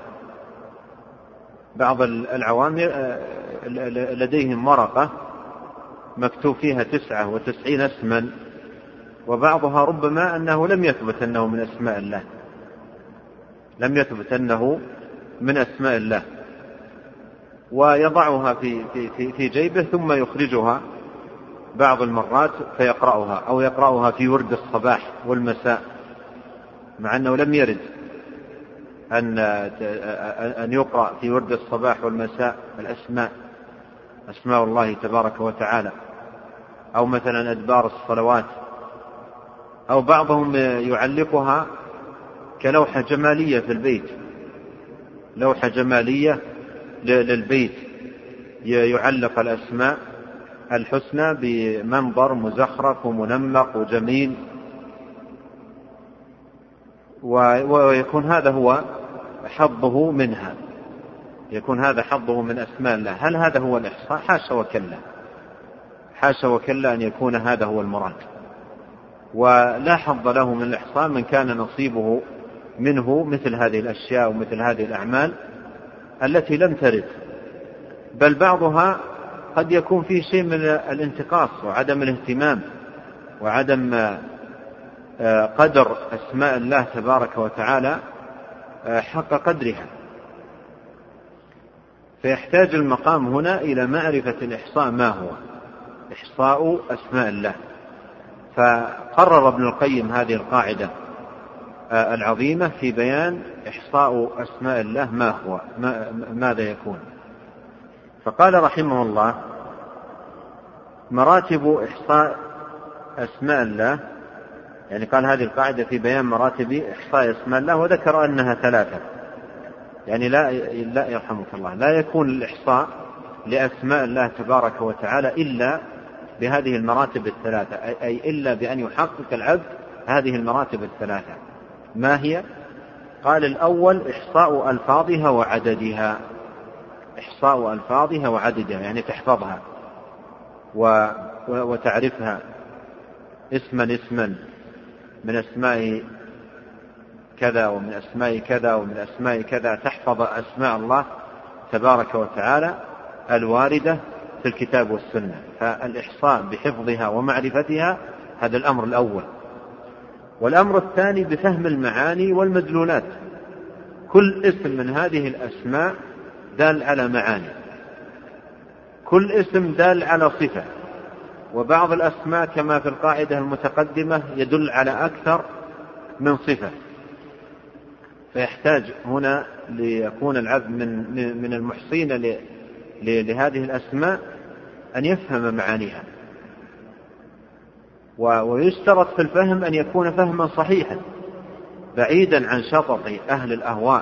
بعض العوام لديهم ورقة مكتوب فيها 99 اسما، وبعضها ربما أنه لم يثبت أنه من أسماء الله، لم يثبت أنه من أسماء الله، ويضعها في جيبه ثم يخرجها بعض المرات فيقرأها، أو يقرأها في ورد الصباح والمساء، مع أنه لم يرد أن يقرأ في ورد الصباح والمساء أسماء الله تبارك وتعالى، أو مثلا أدبار الصلوات. أو بعضهم يعلقها كلوحة جمالية في البيت، لوحة جمالية للبيت يعلق الأسماء الحسنى بمنظر مزخرف ومنمق وجميل، ويكون هذا هو حظه منها، يكون هذا حظه من أسماء الله. هل هذا هو الإحصاء؟ حاشا وكلا، حاشا وكلا أن يكون هذا هو المراد. ولا حظ له من الإحصاء من كان نصيبه منه مثل هذه الأشياء ومثل هذه الأعمال التي لم ترد، بل بعضها قد يكون فيه شيء من الانتقاص وعدم الاهتمام وعدم قدر أسماء الله تبارك وتعالى حق قدرها. فيحتاج المقام هنا إلى معرفة الإحصاء ما هو إحصاء أسماء الله. فقرر ابن القيم هذه القاعدة العظيمة في بيان إحصاء أسماء الله ما هو، ماذا يكون. فقال رحمه الله: مراتب إحصاء أسماء الله، يعني قال هذه القاعدة في بيان مراتب إحصاء أسماء الله، وذكر أنها ثلاثة. يعني لا يرحمك الله، لا يكون الإحصاء لأسماء الله تبارك وتعالى إلا بهذه المراتب الثلاثة، أي إلا بأن يحقق العبد هذه المراتب الثلاثة. ما هي؟ قال: الأول إحصاء ألفاظها وعددها، إحصاء ألفاظها وعددها، يعني تحفظها وتعرفها اسما من أسماء كذا ومن أسماء كذا ومن أسماء كذا، تحفظ أسماء الله تبارك وتعالى الواردة في الكتاب والسنة. فالإحصاء بحفظها ومعرفتها هذا الأمر الأول. والأمر الثاني بفهم المعاني والمدلولات. كل اسم من هذه الأسماء دال على معاني، كل اسم دال على صفة، وبعض الأسماء كما في القاعدة المتقدمة يدل على أكثر من صفة. فيحتاج هنا ليكون العبد من المحصين لهذه الأسماء أن يفهم معانيها، ويشترط في الفهم أن يكون فهما صحيحا بعيدا عن شطط أهل الأهواء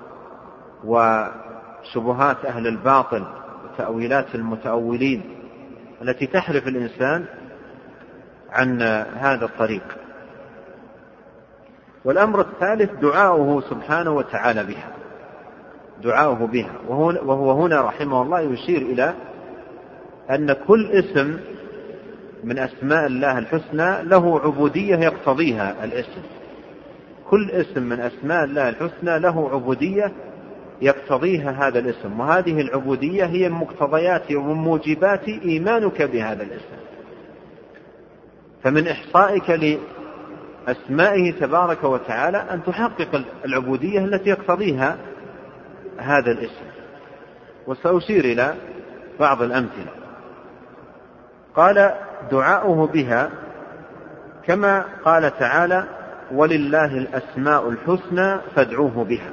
وشبهات أهل الباطل وتأويلات المتأولين التي تحرف الإنسان عن هذا الطريق. والأمر الثالث دعاؤه سبحانه وتعالى بها، دعاؤه بها. وهو هنا رحمه الله يشير إلى أن كل اسم من أسماء الله الحسنى له عبودية يقتضيها الاسم. كل اسم من أسماء الله الحسنى له عبودية يقتضيها هذا الاسم، وهذه العبودية هي مقتضيات وموجبات إيمانك بهذا الاسم. فمن إحصائك لأسمائه تبارك وتعالى أن تحقق العبودية التي يقتضيها هذا الاسم. وسأشير إلى بعض الأمثلة. قال: دعاؤه بها كما قال تعالى: ولله الأسماء الحسنى فادعوه بها.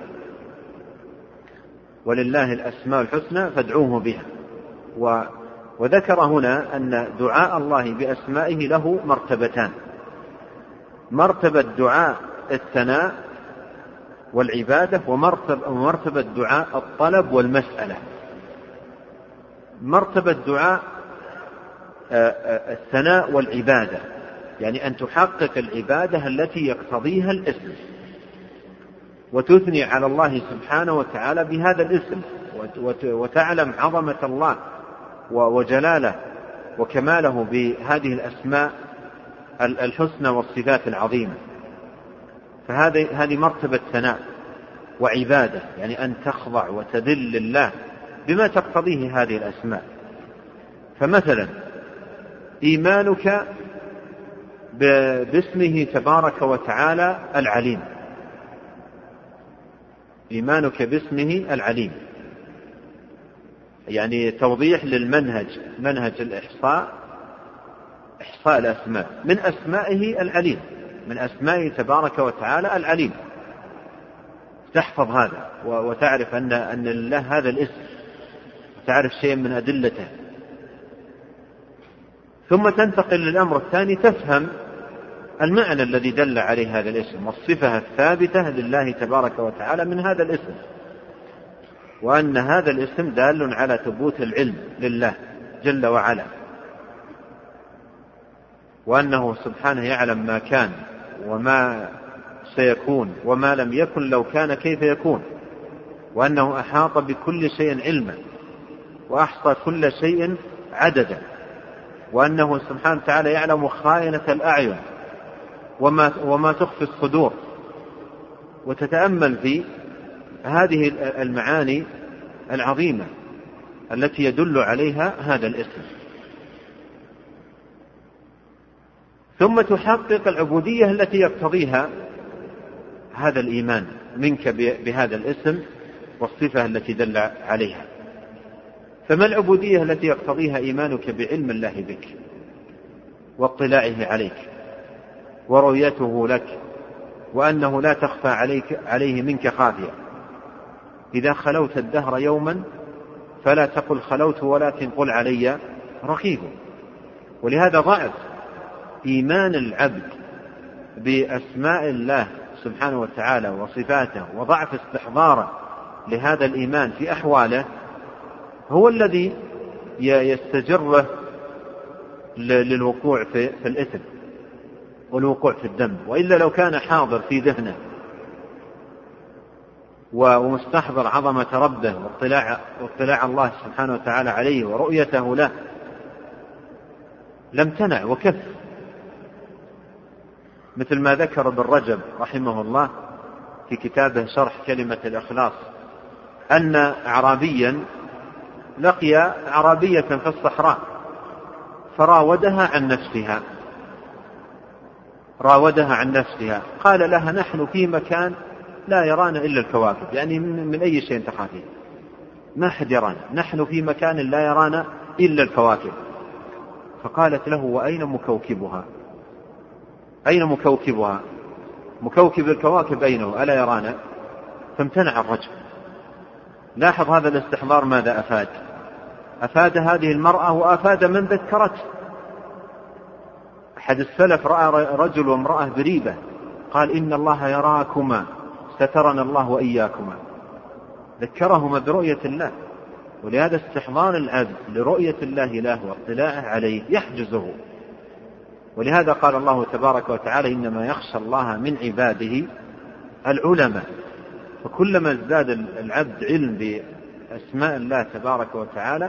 ولله الأسماء الحسنى فادعوه بها. وذكر هنا أن دعاء الله بأسمائه له مرتبتان: مرتبة دعاء الثناء والعبادة، ومرتبة دعاء الطلب والمسألة. مرتبة دعاء الثناء والعبادة يعني أن تحقق العبادة التي يقتضيها الاسم، وتثني على الله سبحانه وتعالى بهذا الاسم، وتعلم عظمة الله وجلاله وكماله بهذه الأسماء الحسنى والصفات العظيمة. فهذه مرتبة ثناء وعبادة، يعني أن تخضع وتذل لله بما تقتضيه هذه الأسماء. فمثلا إيمانك باسمه تبارك وتعالى العليم، إيمانك باسمه العليم يعني توضيح للمنهج، منهج الإحصاء، إحصاء الأسماء. من أسمائه العليم، من أسمائه تبارك وتعالى العليم، تحفظ هذا وتعرف أن لله هذا الاسم، تعرف شيء من أدلته. ثم تنتقل للأمر الثاني، تفهم المعنى الذي دل عليه هذا الاسم والصفة الثابتة لله تبارك وتعالى من هذا الاسم، وأن هذا الاسم دال على ثبوت العلم لله جل وعلا، وأنه سبحانه يعلم ما كان وما سيكون وما لم يكن لو كان كيف يكون، وأنه أحاط بكل شيء علما وأحصى كل شيء عددا، وأنه سبحانه وتعالى يعلم خائنة الأعين وما تخفي الصدور. وتتأمل في هذه المعاني العظيمة التي يدل عليها هذا الاسم، ثم تحقق العبودية التي يقتضيها هذا الإيمان منك بهذا الاسم والصفة التي دل عليها. فما العبودية التي يقتضيها إيمانك بعلم الله بك واطلاعه عليك ورؤيته لك، وأنه لا تخفى عليه منك خافية؟ إذا خلوت الدهر يوما فلا تقل خلوت ولكن قل علي رقيب. ولهذا ضعف إيمان العبد بأسماء الله سبحانه وتعالى وصفاته وضعف استحضاره لهذا الإيمان في أحواله هو الذي يستجره للوقوع في الإثم والوقوع في الذنب. وإلا لو كان حاضر في ذهنه ومستحضر عظمة ربه واطلاع الله سبحانه وتعالى عليه ورؤيته له لم تنع وكف، مثل ما ذكر ابن رجب رحمه الله في كتابه شرح كلمة الإخلاص، أن أعرابيا لقي أعرابية في الصحراء فراودها عن نفسها، قال لها نحن في مكان لا يرانا إلا الكواكب، يعني من أي شيء تخافين؟ ما حد يرانا، نحن في مكان لا يرانا إلا الكواكب. فقالت له وأين مكوكبها؟ أين مكوكبها؟ مكوكب الكواكب أينه؟ ألا يرانا؟ فامتنع الرجل. لاحظ هذا الاستحضار ماذا أفاد هذه المرأة وأفاد من ذكرته. أحد السلف رأى رجل وامرأة بريبة قال إن الله يراكما سترنا الله وإياكما، ذكرهما برؤية الله. ولهذا استحضار العبد لرؤية الله له واطلاعه عليه يحجزه. ولهذا قال الله تبارك وتعالى إنما يخشى الله من عباده العلماء. فكلما ازداد العبد علم بأسماء الله تبارك وتعالى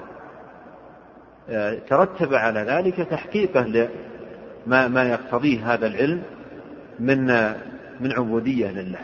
ترتب على ذلك تحقيقه لما يقتضيه هذا العلم من عبودية لله.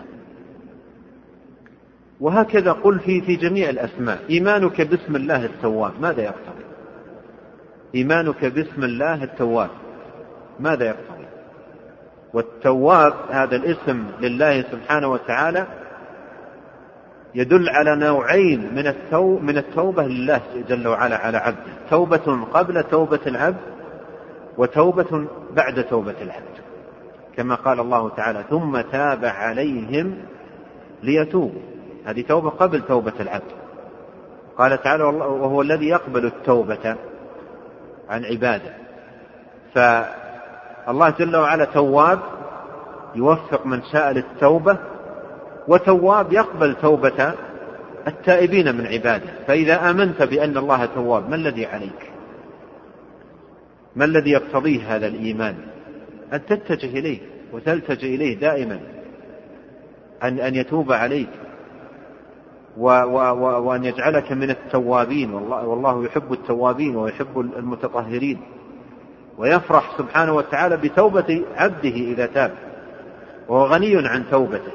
وهكذا قل في جميع الأسماء. إيمانك باسم الله التواب ماذا يقتضي؟ إيمانك باسم الله التواب ماذا يقتضي؟ والتواب هذا الاسم لله سبحانه وتعالى يدل على نوعين من التوبة لله جل وعلا على عبده: توبة قبل توبة العبد وتوبة بعد توبة العبد، كما قال الله تعالى ثم تاب عليهم ليتوبوا. هذه توبة قبل توبة العبد. قال تعالى وهو الذي يقبل التوبة عن عباده. فالله جل وعلا تواب يوفق من شاء للتوبة، وتواب يقبل توبة التائبين من عباده. فإذا آمنت بأن الله تواب ما الذي عليك؟ ما الذي يقتضيه هذا الإيمان؟ أن تتجه إليه وتلتجئ إليه دائما، أن يتوب عليك وأن يجعلك من التوابين. والله يحب التوابين ويحب المتطهرين، ويفرح سبحانه وتعالى بتوبة عبده إذا تاب، وهو غني عن توبته.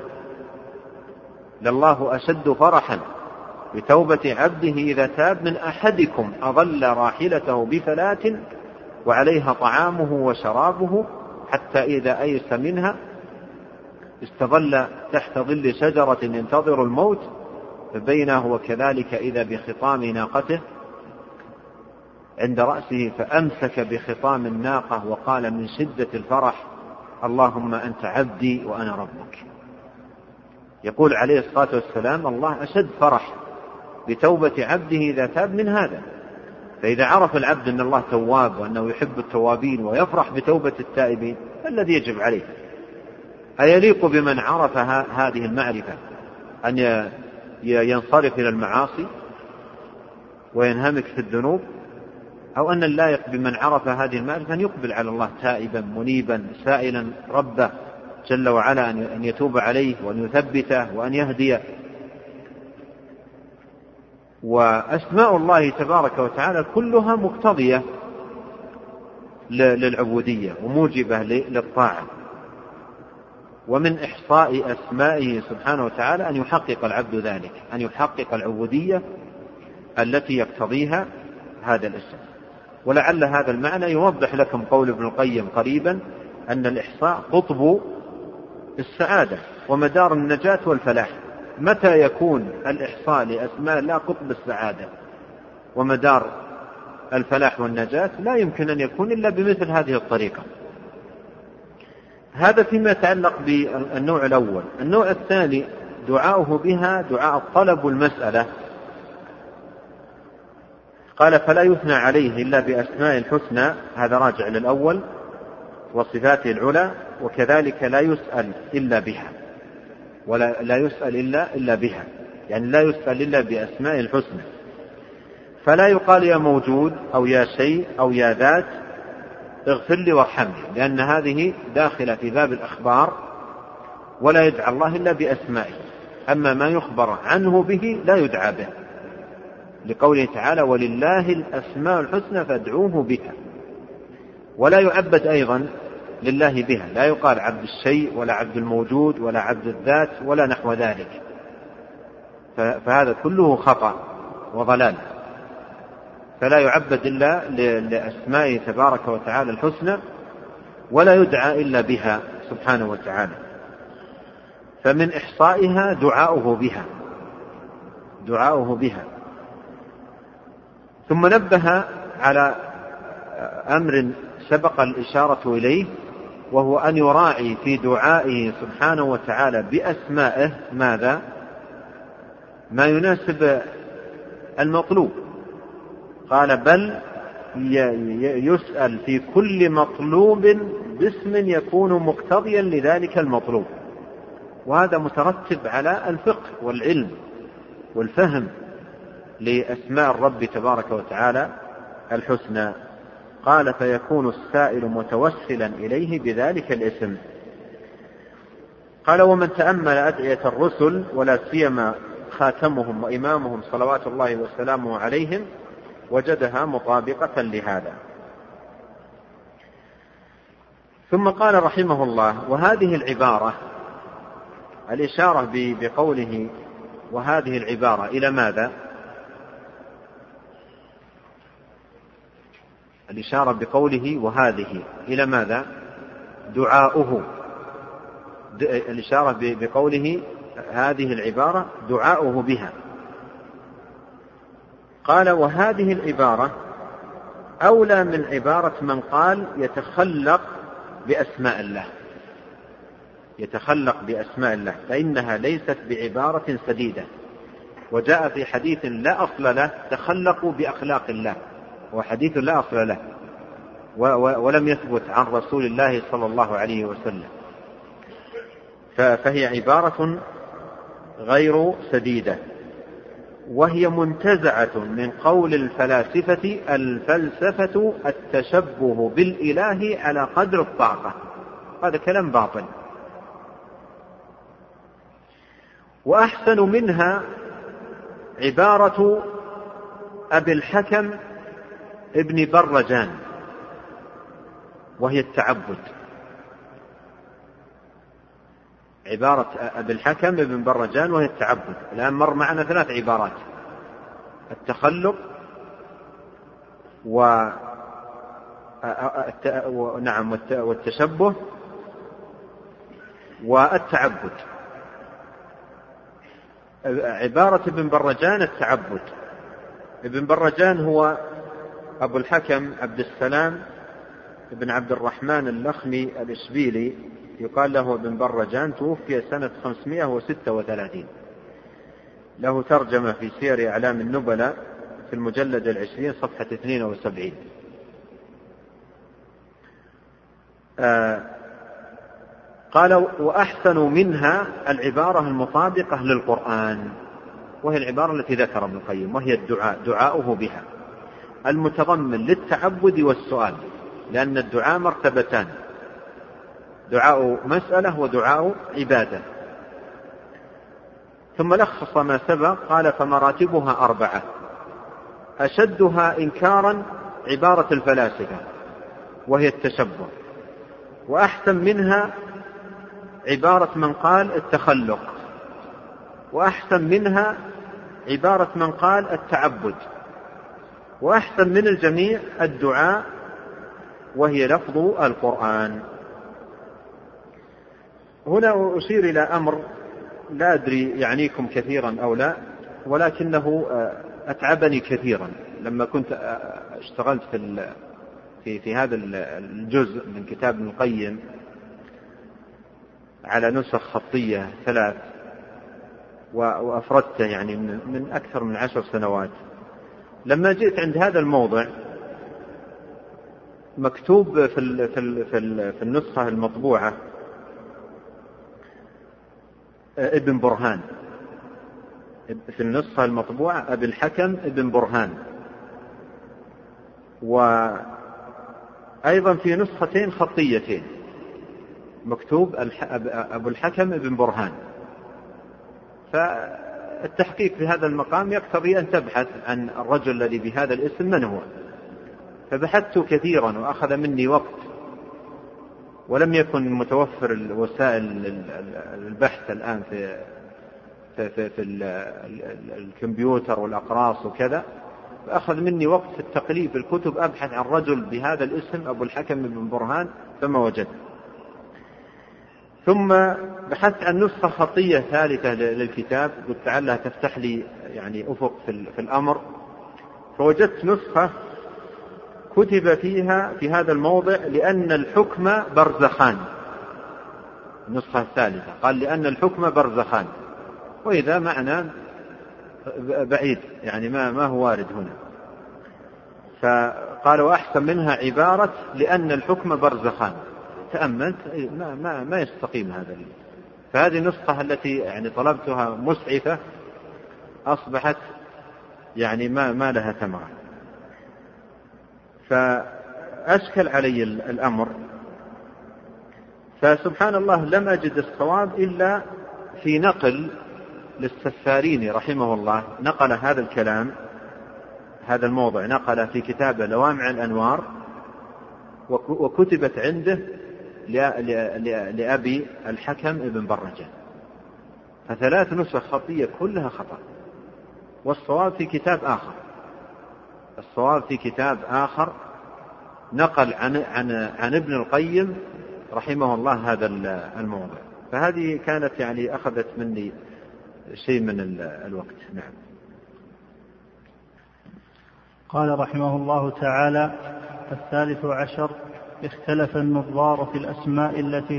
لله أشد فرحا بتوبة عبده إذا تاب من أحدكم أظل راحلته بفلاة وعليها طعامه وشرابه حتى إذا أيس منها استظل تحت ظل شجرة ينتظر الموت فبينه وكذلك إذا بخطام ناقته عند رأسه فأمسك بخطام الناقة وقال من شدة الفرح اللهم أنت عبدي وأنا ربك. يقول عليه الصلاة والسلام الله أشد فرح بتوبة عبده إذا تاب من هذا. فإذا عرف العبد أن الله تواب وأنه يحب التوابين ويفرح بتوبة التائبين الذي يجب عليه. أيليق بمن عرف هذه المعرفة أن ينصرف إلى المعاصي وينهمك في الذنوب، أو أن اللائق بمن عرف هذه المعرفة أن يقبل على الله تائبا منيبا سائلا ربه جل وعلا أن يتوب عليه وأن يثبته وأن يهديه. وأسماء الله تبارك وتعالى كلها مقتضية للعبودية وموجبة للطاعة. ومن إحصاء أسمائه سبحانه وتعالى أن يحقق العبد ذلك، أن يحقق العبودية التي يقتضيها هذا الاسم. ولعل هذا المعنى يوضح لكم قول ابن القيم قريبا أن الإحصاء قطب السعادة ومدار النجاة والفلاح. متى يكون الإحصاء لأسماء الله قطب السعادة ومدار الفلاح والنجاة؟ لا يمكن أن يكون إلا بمثل هذه الطريقة. هذا فيما يتعلق بالنوع الأول. النوع الثاني دعاؤه بها دعاء الطلب والمسألة. قال فلا يثنى عليه إلا بأسماء الحسنى، هذا راجع للأول، وصفاته العلى، وكذلك لا يسأل إلا بها، ولا لا يسأل إلا بها، يعني لا يسأل إلا بأسماء الحسنى. فلا يقال يا موجود أو يا شيء أو يا ذات اغفر لي وارحمني، لأن هذه داخلة في باب الأخبار، ولا يدعى الله إلا بأسمائه. أما ما يخبر عنه به لا يدعى به، لقوله تعالى ولله الأسماء الحسنى فادعوه بها. ولا يعبد أيضا لله بها، لا يقال عبد الشيء ولا عبد الموجود ولا عبد الذات ولا نحو ذلك، فهذا كله خطأ وضلال. فلا يعبد إلا لأسمائه تبارك وتعالى الحسنى، ولا يدعى إلا بها سبحانه وتعالى. فمن إحصائها دعاؤه بها. ثم نبه على أمر سبق الإشارة إليه، وهو أن يراعي في دعائه سبحانه وتعالى بأسمائه ماذا؟ ما يناسب المطلوب. قال بل يسأل في كل مطلوب باسم يكون مقتضيا لذلك المطلوب، وهذا مترتب على الفقه والعلم والفهم لأسماء الرب تبارك وتعالى الحسنى. قال فيكون السائل متوسلا إليه بذلك الاسم. قال ومن تأمل أدعية الرسل ولا سيما خاتمهم وإمامهم صلوات الله وسلامه عليهم وجدها مطابقة لهذا. ثم قال رحمه الله وهذه العبارة، الإشارة بقوله وهذه العبارة إلى ماذا؟ الإشارة بقوله وهذه إلى ماذا؟ دعاؤه. الإشارة بقوله هذه العبارة دعاؤه بها. قال وهذه العبارة أولى من عبارة من قال يتخلق بأسماء الله، يتخلق بأسماء الله، فإنها ليست بعبارة سديدة. وجاء في حديث لا أصل له تخلقوا بأخلاق الله، وحديث لا أصل له ولم يثبت عن رسول الله صلى الله عليه وسلم، فهي عبارة غير سديدة، وهي منتزعة من قول الفلاسفة الفلسفة التشبه بالإله على قدر الطاقة. هذا كلام باطل. وأحسن منها عبارة أبي الحكم ابن برجان، وهي التعبد. عبارة أبي الحكم ابن برجان وهي التعبد. الآن مر معنا 3 عبارات: التخلق والتشبه والتعبد. عبارة ابن برجان التعبد. ابن برجان هو أبو الحكم عبد السلام ابن عبد الرحمن اللخمي الإشبيلي، يقال له ابن برجان، توفي سنة 536. له ترجمة في سير أعلام النبلاء في المجلد 20 صفحة 72. قال وأحسن منها العبارة المطابقة للقرآن، وهي العبارة التي ذكر ابن القيم، وهي الدعاء، دعاؤه بها المتضمن للتعبد والسؤال، لأن الدعاء مرتبتان، دعاء مسألة ودعاء عبادة. ثم لخص ما سبق قال فمراتبها 4، أشدها إنكارا عبارة الفلاسفة وهي التشبه، وأحسن منها عبارة من قال التخلق، وأحسن منها عبارة من قال التعبد، وأحسن من الجميع الدعاء وهي لفظ القرآن. هنا أشير إلى أمر لا أدري يعنيكم كثيرا أو لا، ولكنه أتعبني كثيرا لما كنت اشتغلت في هذا الجزء من كتاب ابن القيم على نسخ خطية 3، وأفردته يعني من أكثر من 10 سنوات. لما جئت عند هذا الموضع مكتوب في النسخة المطبوعة ابن برهان، في النسخة المطبوعة أبي الحكم ابن برهان، وأيضا في نسختين خطيتين مكتوب أبو الحكم ابن برهان. فالتحقيق في هذا المقام يقتضي أن تبحث عن الرجل الذي بهذا الاسم من هو، فبحثت كثيرا وأخذ مني وقت، ولم يكن متوفر وسائل البحث الآن في الكمبيوتر والأقراص وكذا، فأخذ مني وقت في التقليب في الكتب أبحث عن رجل بهذا الاسم أبو الحكم بن برهان فما وجدت. ثم بحثت عن نسخة خطية ثالثة للكتاب، قلت لعلها تفتح لي يعني أفق في الأمر، فوجدت نسخة كتب فيها في هذا الموضع لأن الحكم برزخان. النسخة الثالثة قال لأن الحكم برزخان، وإذا معنى بعيد يعني ما هو وارد هنا. فقال وأحسن منها عبارة لأن الحكم برزخان. تأملت ما يستقيم هذا. فهذه النسخة التي يعني طلبتها مسعفة أصبحت يعني ما لها ثمرة، فأشكل علي الأمر. فسبحان الله لم أجد الصواب إلا في نقل للسفاريني رحمه الله، نقل هذا الكلام، هذا الموضع نقل في كتابه لوامع الأنوار، وكتبت عنده لأبي الحكم ابن برجة. ف3 نسخ خطية كلها خطأ، والصواب في كتاب آخر، الصواب في كتاب آخر نقل عن ابن القيم رحمه الله هذا الموضع. فهذه كانت يعني أخذت مني شيء من الوقت. نعم. قال رحمه الله تعالى: 13 اختلف النظار في الأسماء التي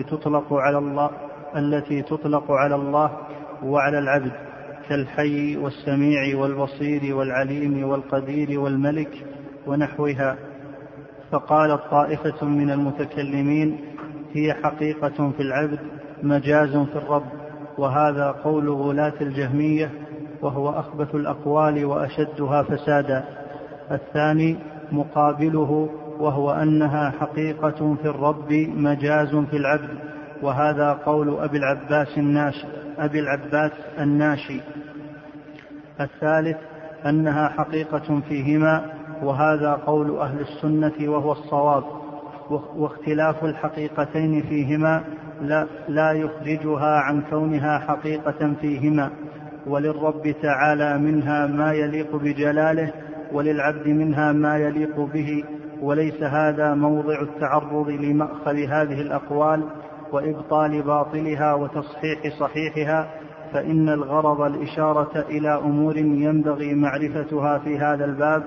تطلق على الله وعلى العبد، كالحي والسميع والبصير والعليم والقدير والملك ونحوها. فقالت طائفة من المتكلمين: هي حقيقة في العبد مجاز في الرب، وهذا قول غلاة الجهمية، وهو أخبث الأقوال وأشدها فسادا. الثاني مقابله، وهو أنها حقيقة في الرب مجاز في العبد، وهذا قول أبي العباس الناشي. الثالث أنها حقيقة فيهما، وهذا قول أهل السنة وهو الصواب، واختلاف الحقيقتين فيهما لا يخرجها عن كونها حقيقة فيهما، وللرب تعالى منها ما يليق بجلاله، وللعبد منها ما يليق به، وليس هذا موضع التعرض لمأخذ هذه الأقوال وإبطال باطلها وتصحيح صحيحها، فإن الغرض الإشارة إلى أمور ينبغي معرفتها في هذا الباب،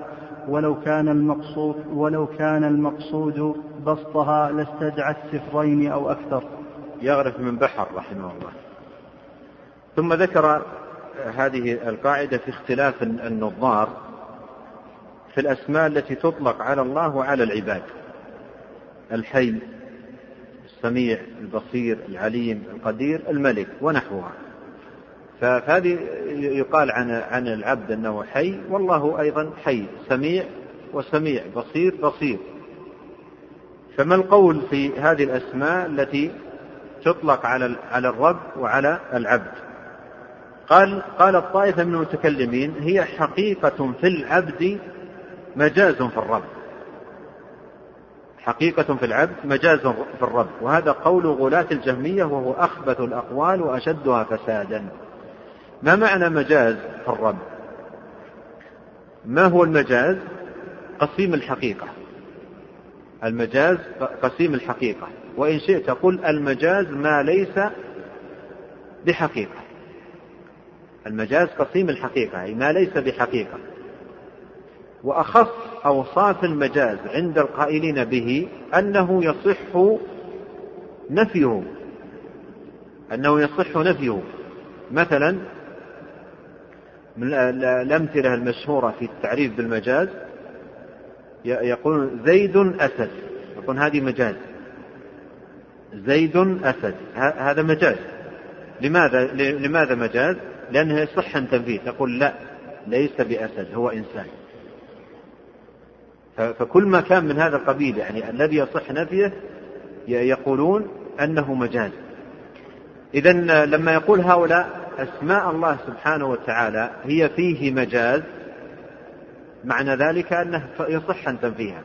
ولو كان المقصود بسطها لاستدعت سفرين أو أكثر. يغرف من بحر رحمه الله. ثم ذكر هذه القاعدة في اختلاف النظار في الأسماء التي تطلق على الله وعلى العباد: الحي، السميع البصير العليم القدير الملك ونحوها. فهذه يقال عن العبد أنه حي، والله أيضا حي سميع وسميع بصير بصير. فما القول في هذه الأسماء التي تطلق على الرب وعلى العبد؟ قال الطائفة من المتكلمين هي حقيقة في العبد مجاز في الرب، حقيقة في العبد مجاز في الرب. وهذا قول غلاة الجهمية وهو أخبث الأقوال وأشدها فسادا. ما معنى مجاز في الرب؟ ما هو المجاز؟ قسيم الحقيقة. المجاز قسيم الحقيقة، وإن شئت قل المجاز ما ليس بحقيقة. المجاز قسيم الحقيقة أي ما ليس بحقيقة. وأخص أوصاف المجاز عند القائلين به أنه يصح نفيه، مثلا من الأمثلة المشهورة في التعريف بالمجاز يقول زيد أسد، يقول هذه مجاز، زيد أسد، هذا مجاز. لماذا مجاز؟ لأنه يصح أن تنفيه، تقول لا ليس بأسد هو إنسان. فكل ما كان من هذا القبيل يعني الذي يصح نفيه يقولون أنه مجاز. إذن لما يقول هؤلاء أسماء الله سبحانه وتعالى هي فيه مجاز، معنى ذلك أنه يصح أن تنفيها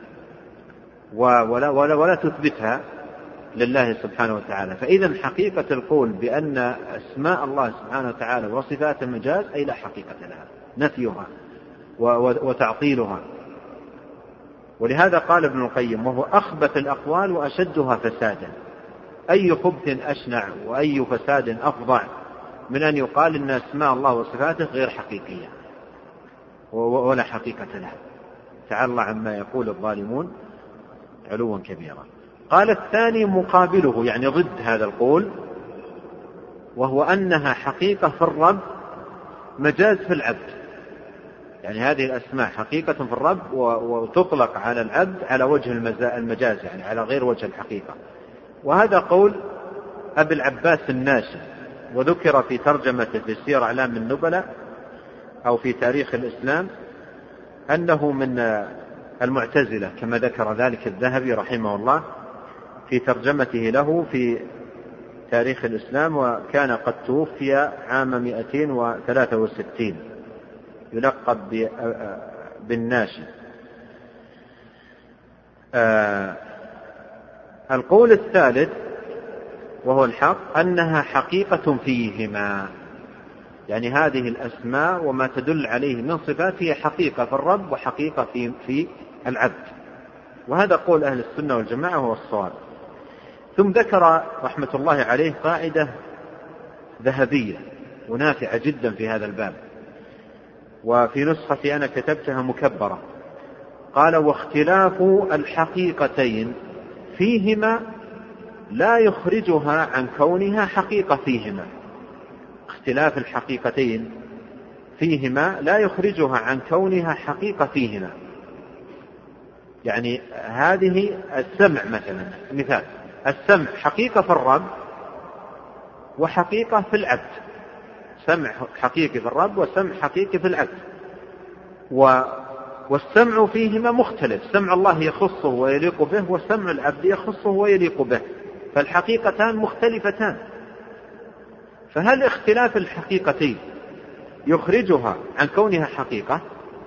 ولا تثبتها لله سبحانه وتعالى. فإذا حقيقة القول بأن أسماء الله سبحانه وتعالى وصفات المجاز أي لا حقيقة لها، نفيها وتعطيلها. ولهذا قال ابن القيم وهو أخبث الأقوال وأشدها فسادا. أي خبث أشنع وأي فساد أفظع من أن يقال إن أسماء الله وصفاته غير حقيقية ولا حقيقة لها. تعالى الله عما يقول الظالمون علوا كبيرا. قال الثاني مقابله يعني ضد هذا القول، وهو أنها حقيقة في الرب مجاز في العبد. يعني هذه الأسماء حقيقة في الرب وتطلق على العبد على وجه المجاز، يعني على غير وجه الحقيقة. وهذا قول أبي العباس الناشي، وذكر في ترجمته في سير أعلام النبلاء أو في تاريخ الإسلام أنه من المعتزلة كما ذكر ذلك الذهبي رحمه الله في ترجمته له في تاريخ الإسلام، وكان قد توفي عام 263 يلقب بالناشي. القول الثالث وهو الحق أنها حقيقة فيهما، يعني هذه الأسماء وما تدل عليه من صفات هي حقيقة في الرب وحقيقة في العبد. وهذا قول أهل السنة والجماعة وهو الصواب. ثم ذكر رحمة الله عليه قاعدة ذهبية ونافعة جدا في هذا الباب، وفي نسختي أنا كتبتها مكبرة. قال واختلاف الحقيقتين فيهما لا يخرجها عن كونها حقيقة فيهما. اختلاف الحقيقتين فيهما لا يخرجها عن كونها حقيقة فيهما. يعني هذه السمع مثلا، مثال السمع حقيقة في الرب وحقيقة في العبد، سمع حقيقي في الرب وسمع حقيقي في العبد، والسمع فيهما مختلف، سمع الله يخصه ويليق به وسمع العبد يخصه ويليق به، فالحقيقتان مختلفتان. فهل اختلاف الحقيقتين يخرجها عن كونها حقيقة؟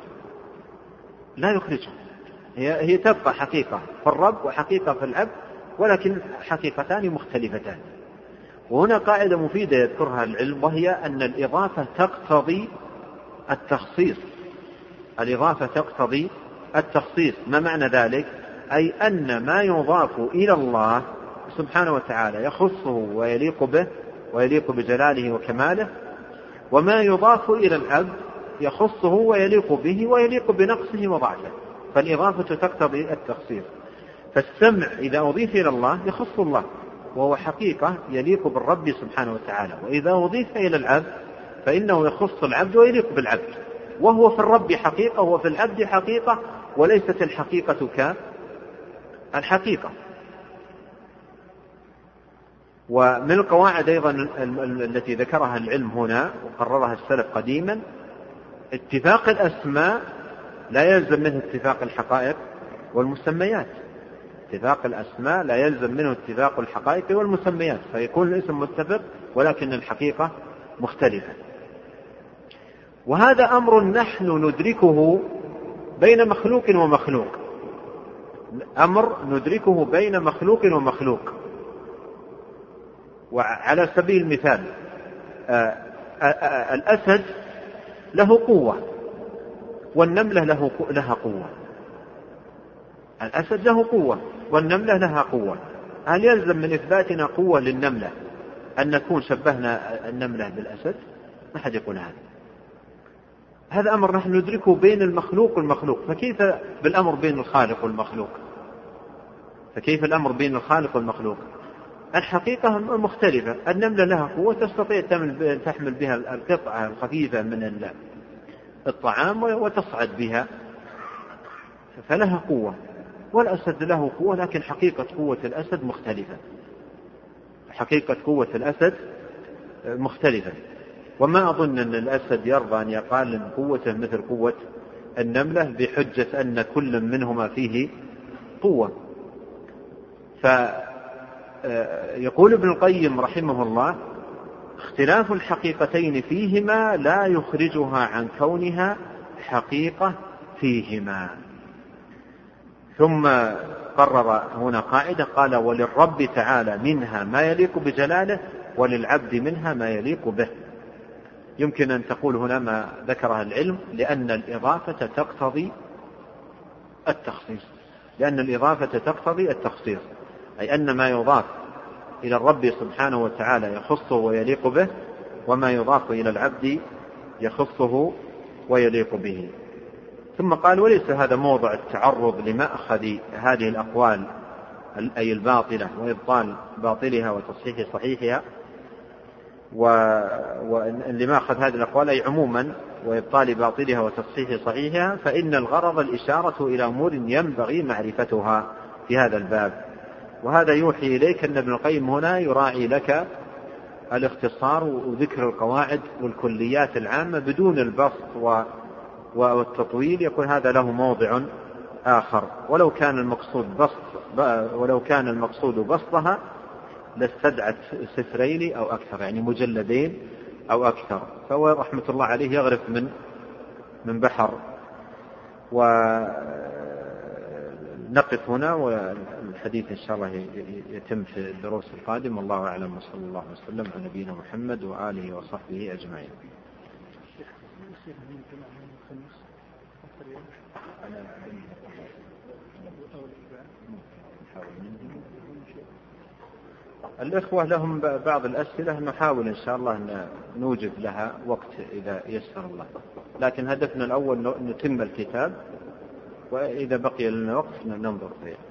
لا يخرجها، هي تبقى حقيقة في الرب وحقيقة في العبد، ولكن حقيقتان مختلفتان. وهنا قاعدة مفيدة يذكرها العلم، وهي أن الإضافة تقتضي التخصيص. الإضافة تقتضي التخصيص. ما معنى ذلك؟ أي أن ما يضاف إلى الله سبحانه وتعالى يخصه ويليق به ويليق بجلاله وكماله، وما يضاف إلى العبد يخصه ويليق به ويليق بنقصه وضعفه. فالإضافة تقتضي التخصيص. فالسمع إذا أضيف إلى الله يخص الله وهو حقيقة يليق بالرب سبحانه وتعالى، وإذا أضيف إلى العبد فإنه يخص العبد ويليق بالعبد، وهو في الرب حقيقة وفي العبد حقيقة، وليست الحقيقة كالحقيقة. ومن القواعد أيضا التي ذكرها العلم هنا وقررها السلف قديما، اتفاق الأسماء لا يلزم منه اتفاق الحقائق والمسميات. اتفاق الأسماء لا يلزم منه اتفاق الحقائق والمسميات، فيكون الاسم متفق ولكن الحقيقة مختلفة. وهذا أمر نحن ندركه بين مخلوق ومخلوق، أمر ندركه بين مخلوق ومخلوق. وعلى سبيل المثال الأسد له قوة والنملة لها قوة. الأسد له قوة والنملة لها قوة، هل يلزم من إثباتنا قوة للنملة أن نكون شبهنا النملة بالأسد؟ ما حد يقول هذا أمر نحن ندركه بين المخلوق والمخلوق، فكيف بالأمر بين الخالق والمخلوق؟ فكيف الأمر بين الخالق والمخلوق؟ الحقيقة مختلفة. النملة لها قوة تستطيع تحمل بها القطعة الخفيفة من الطعام وتصعد بها، فلها قوة. والأسد له قوة، لكن حقيقة قوة الأسد مختلفة. حقيقة قوة الأسد مختلفة. وما أظن أن الأسد يرضى أن يقال أن قوته مثل قوة النملة بحجة أن كل منهما فيه قوة. فيقول ابن القيم رحمه الله: اختلاف الحقيقتين فيهما لا يخرجها عن كونها حقيقة فيهما. ثم قرر هنا قاعدة قال: وللرب تعالى منها ما يليق بجلاله وللعبد منها ما يليق به. يمكن أن تقول هنا ما ذكرها العلم لأن الإضافة تقتضي التخصيص، لأن الإضافة تقتضي التخصيص، أي أن ما يضاف إلى الرب سبحانه وتعالى يخصه ويليق به، وما يضاف إلى العبد يخصه ويليق به. ثم قال: وليس هذا موضع التعرض لمأخذ هذه الأقوال أي الباطلة وإبطال باطلها وتصحيح صحيحها، ولمأخذ هذه الأقوال أي عموما وإبطال باطلها وتصحيح صحيحها، فإن الغرض الإشارة إلى أمور ينبغي معرفتها في هذا الباب. وهذا يوحي إليك أن ابن القيم هنا يراعي لك الاختصار وذكر القواعد والكليات العامة بدون البسط والتطويل. يكون هذا له موضع آخر، ولو كان المقصود بسطها لاستدعت سفرين أو أكثر، يعني مجلدين أو أكثر. فهو رحمة الله عليه يغرف من بحر. ونقف هنا، والحديث إن شاء الله يتم في الدروس القادم. والله أعلم، وصلى الله وسلم على نبينا محمد وآله وصحبه أجمعين. الإخوة لهم بعض الأسئلة نحاول إن شاء الله أن نوجد لها وقت إذا يسر الله، لكن هدفنا الأول نتم الكتاب، وإذا بقي لنا وقت ننظر فيه.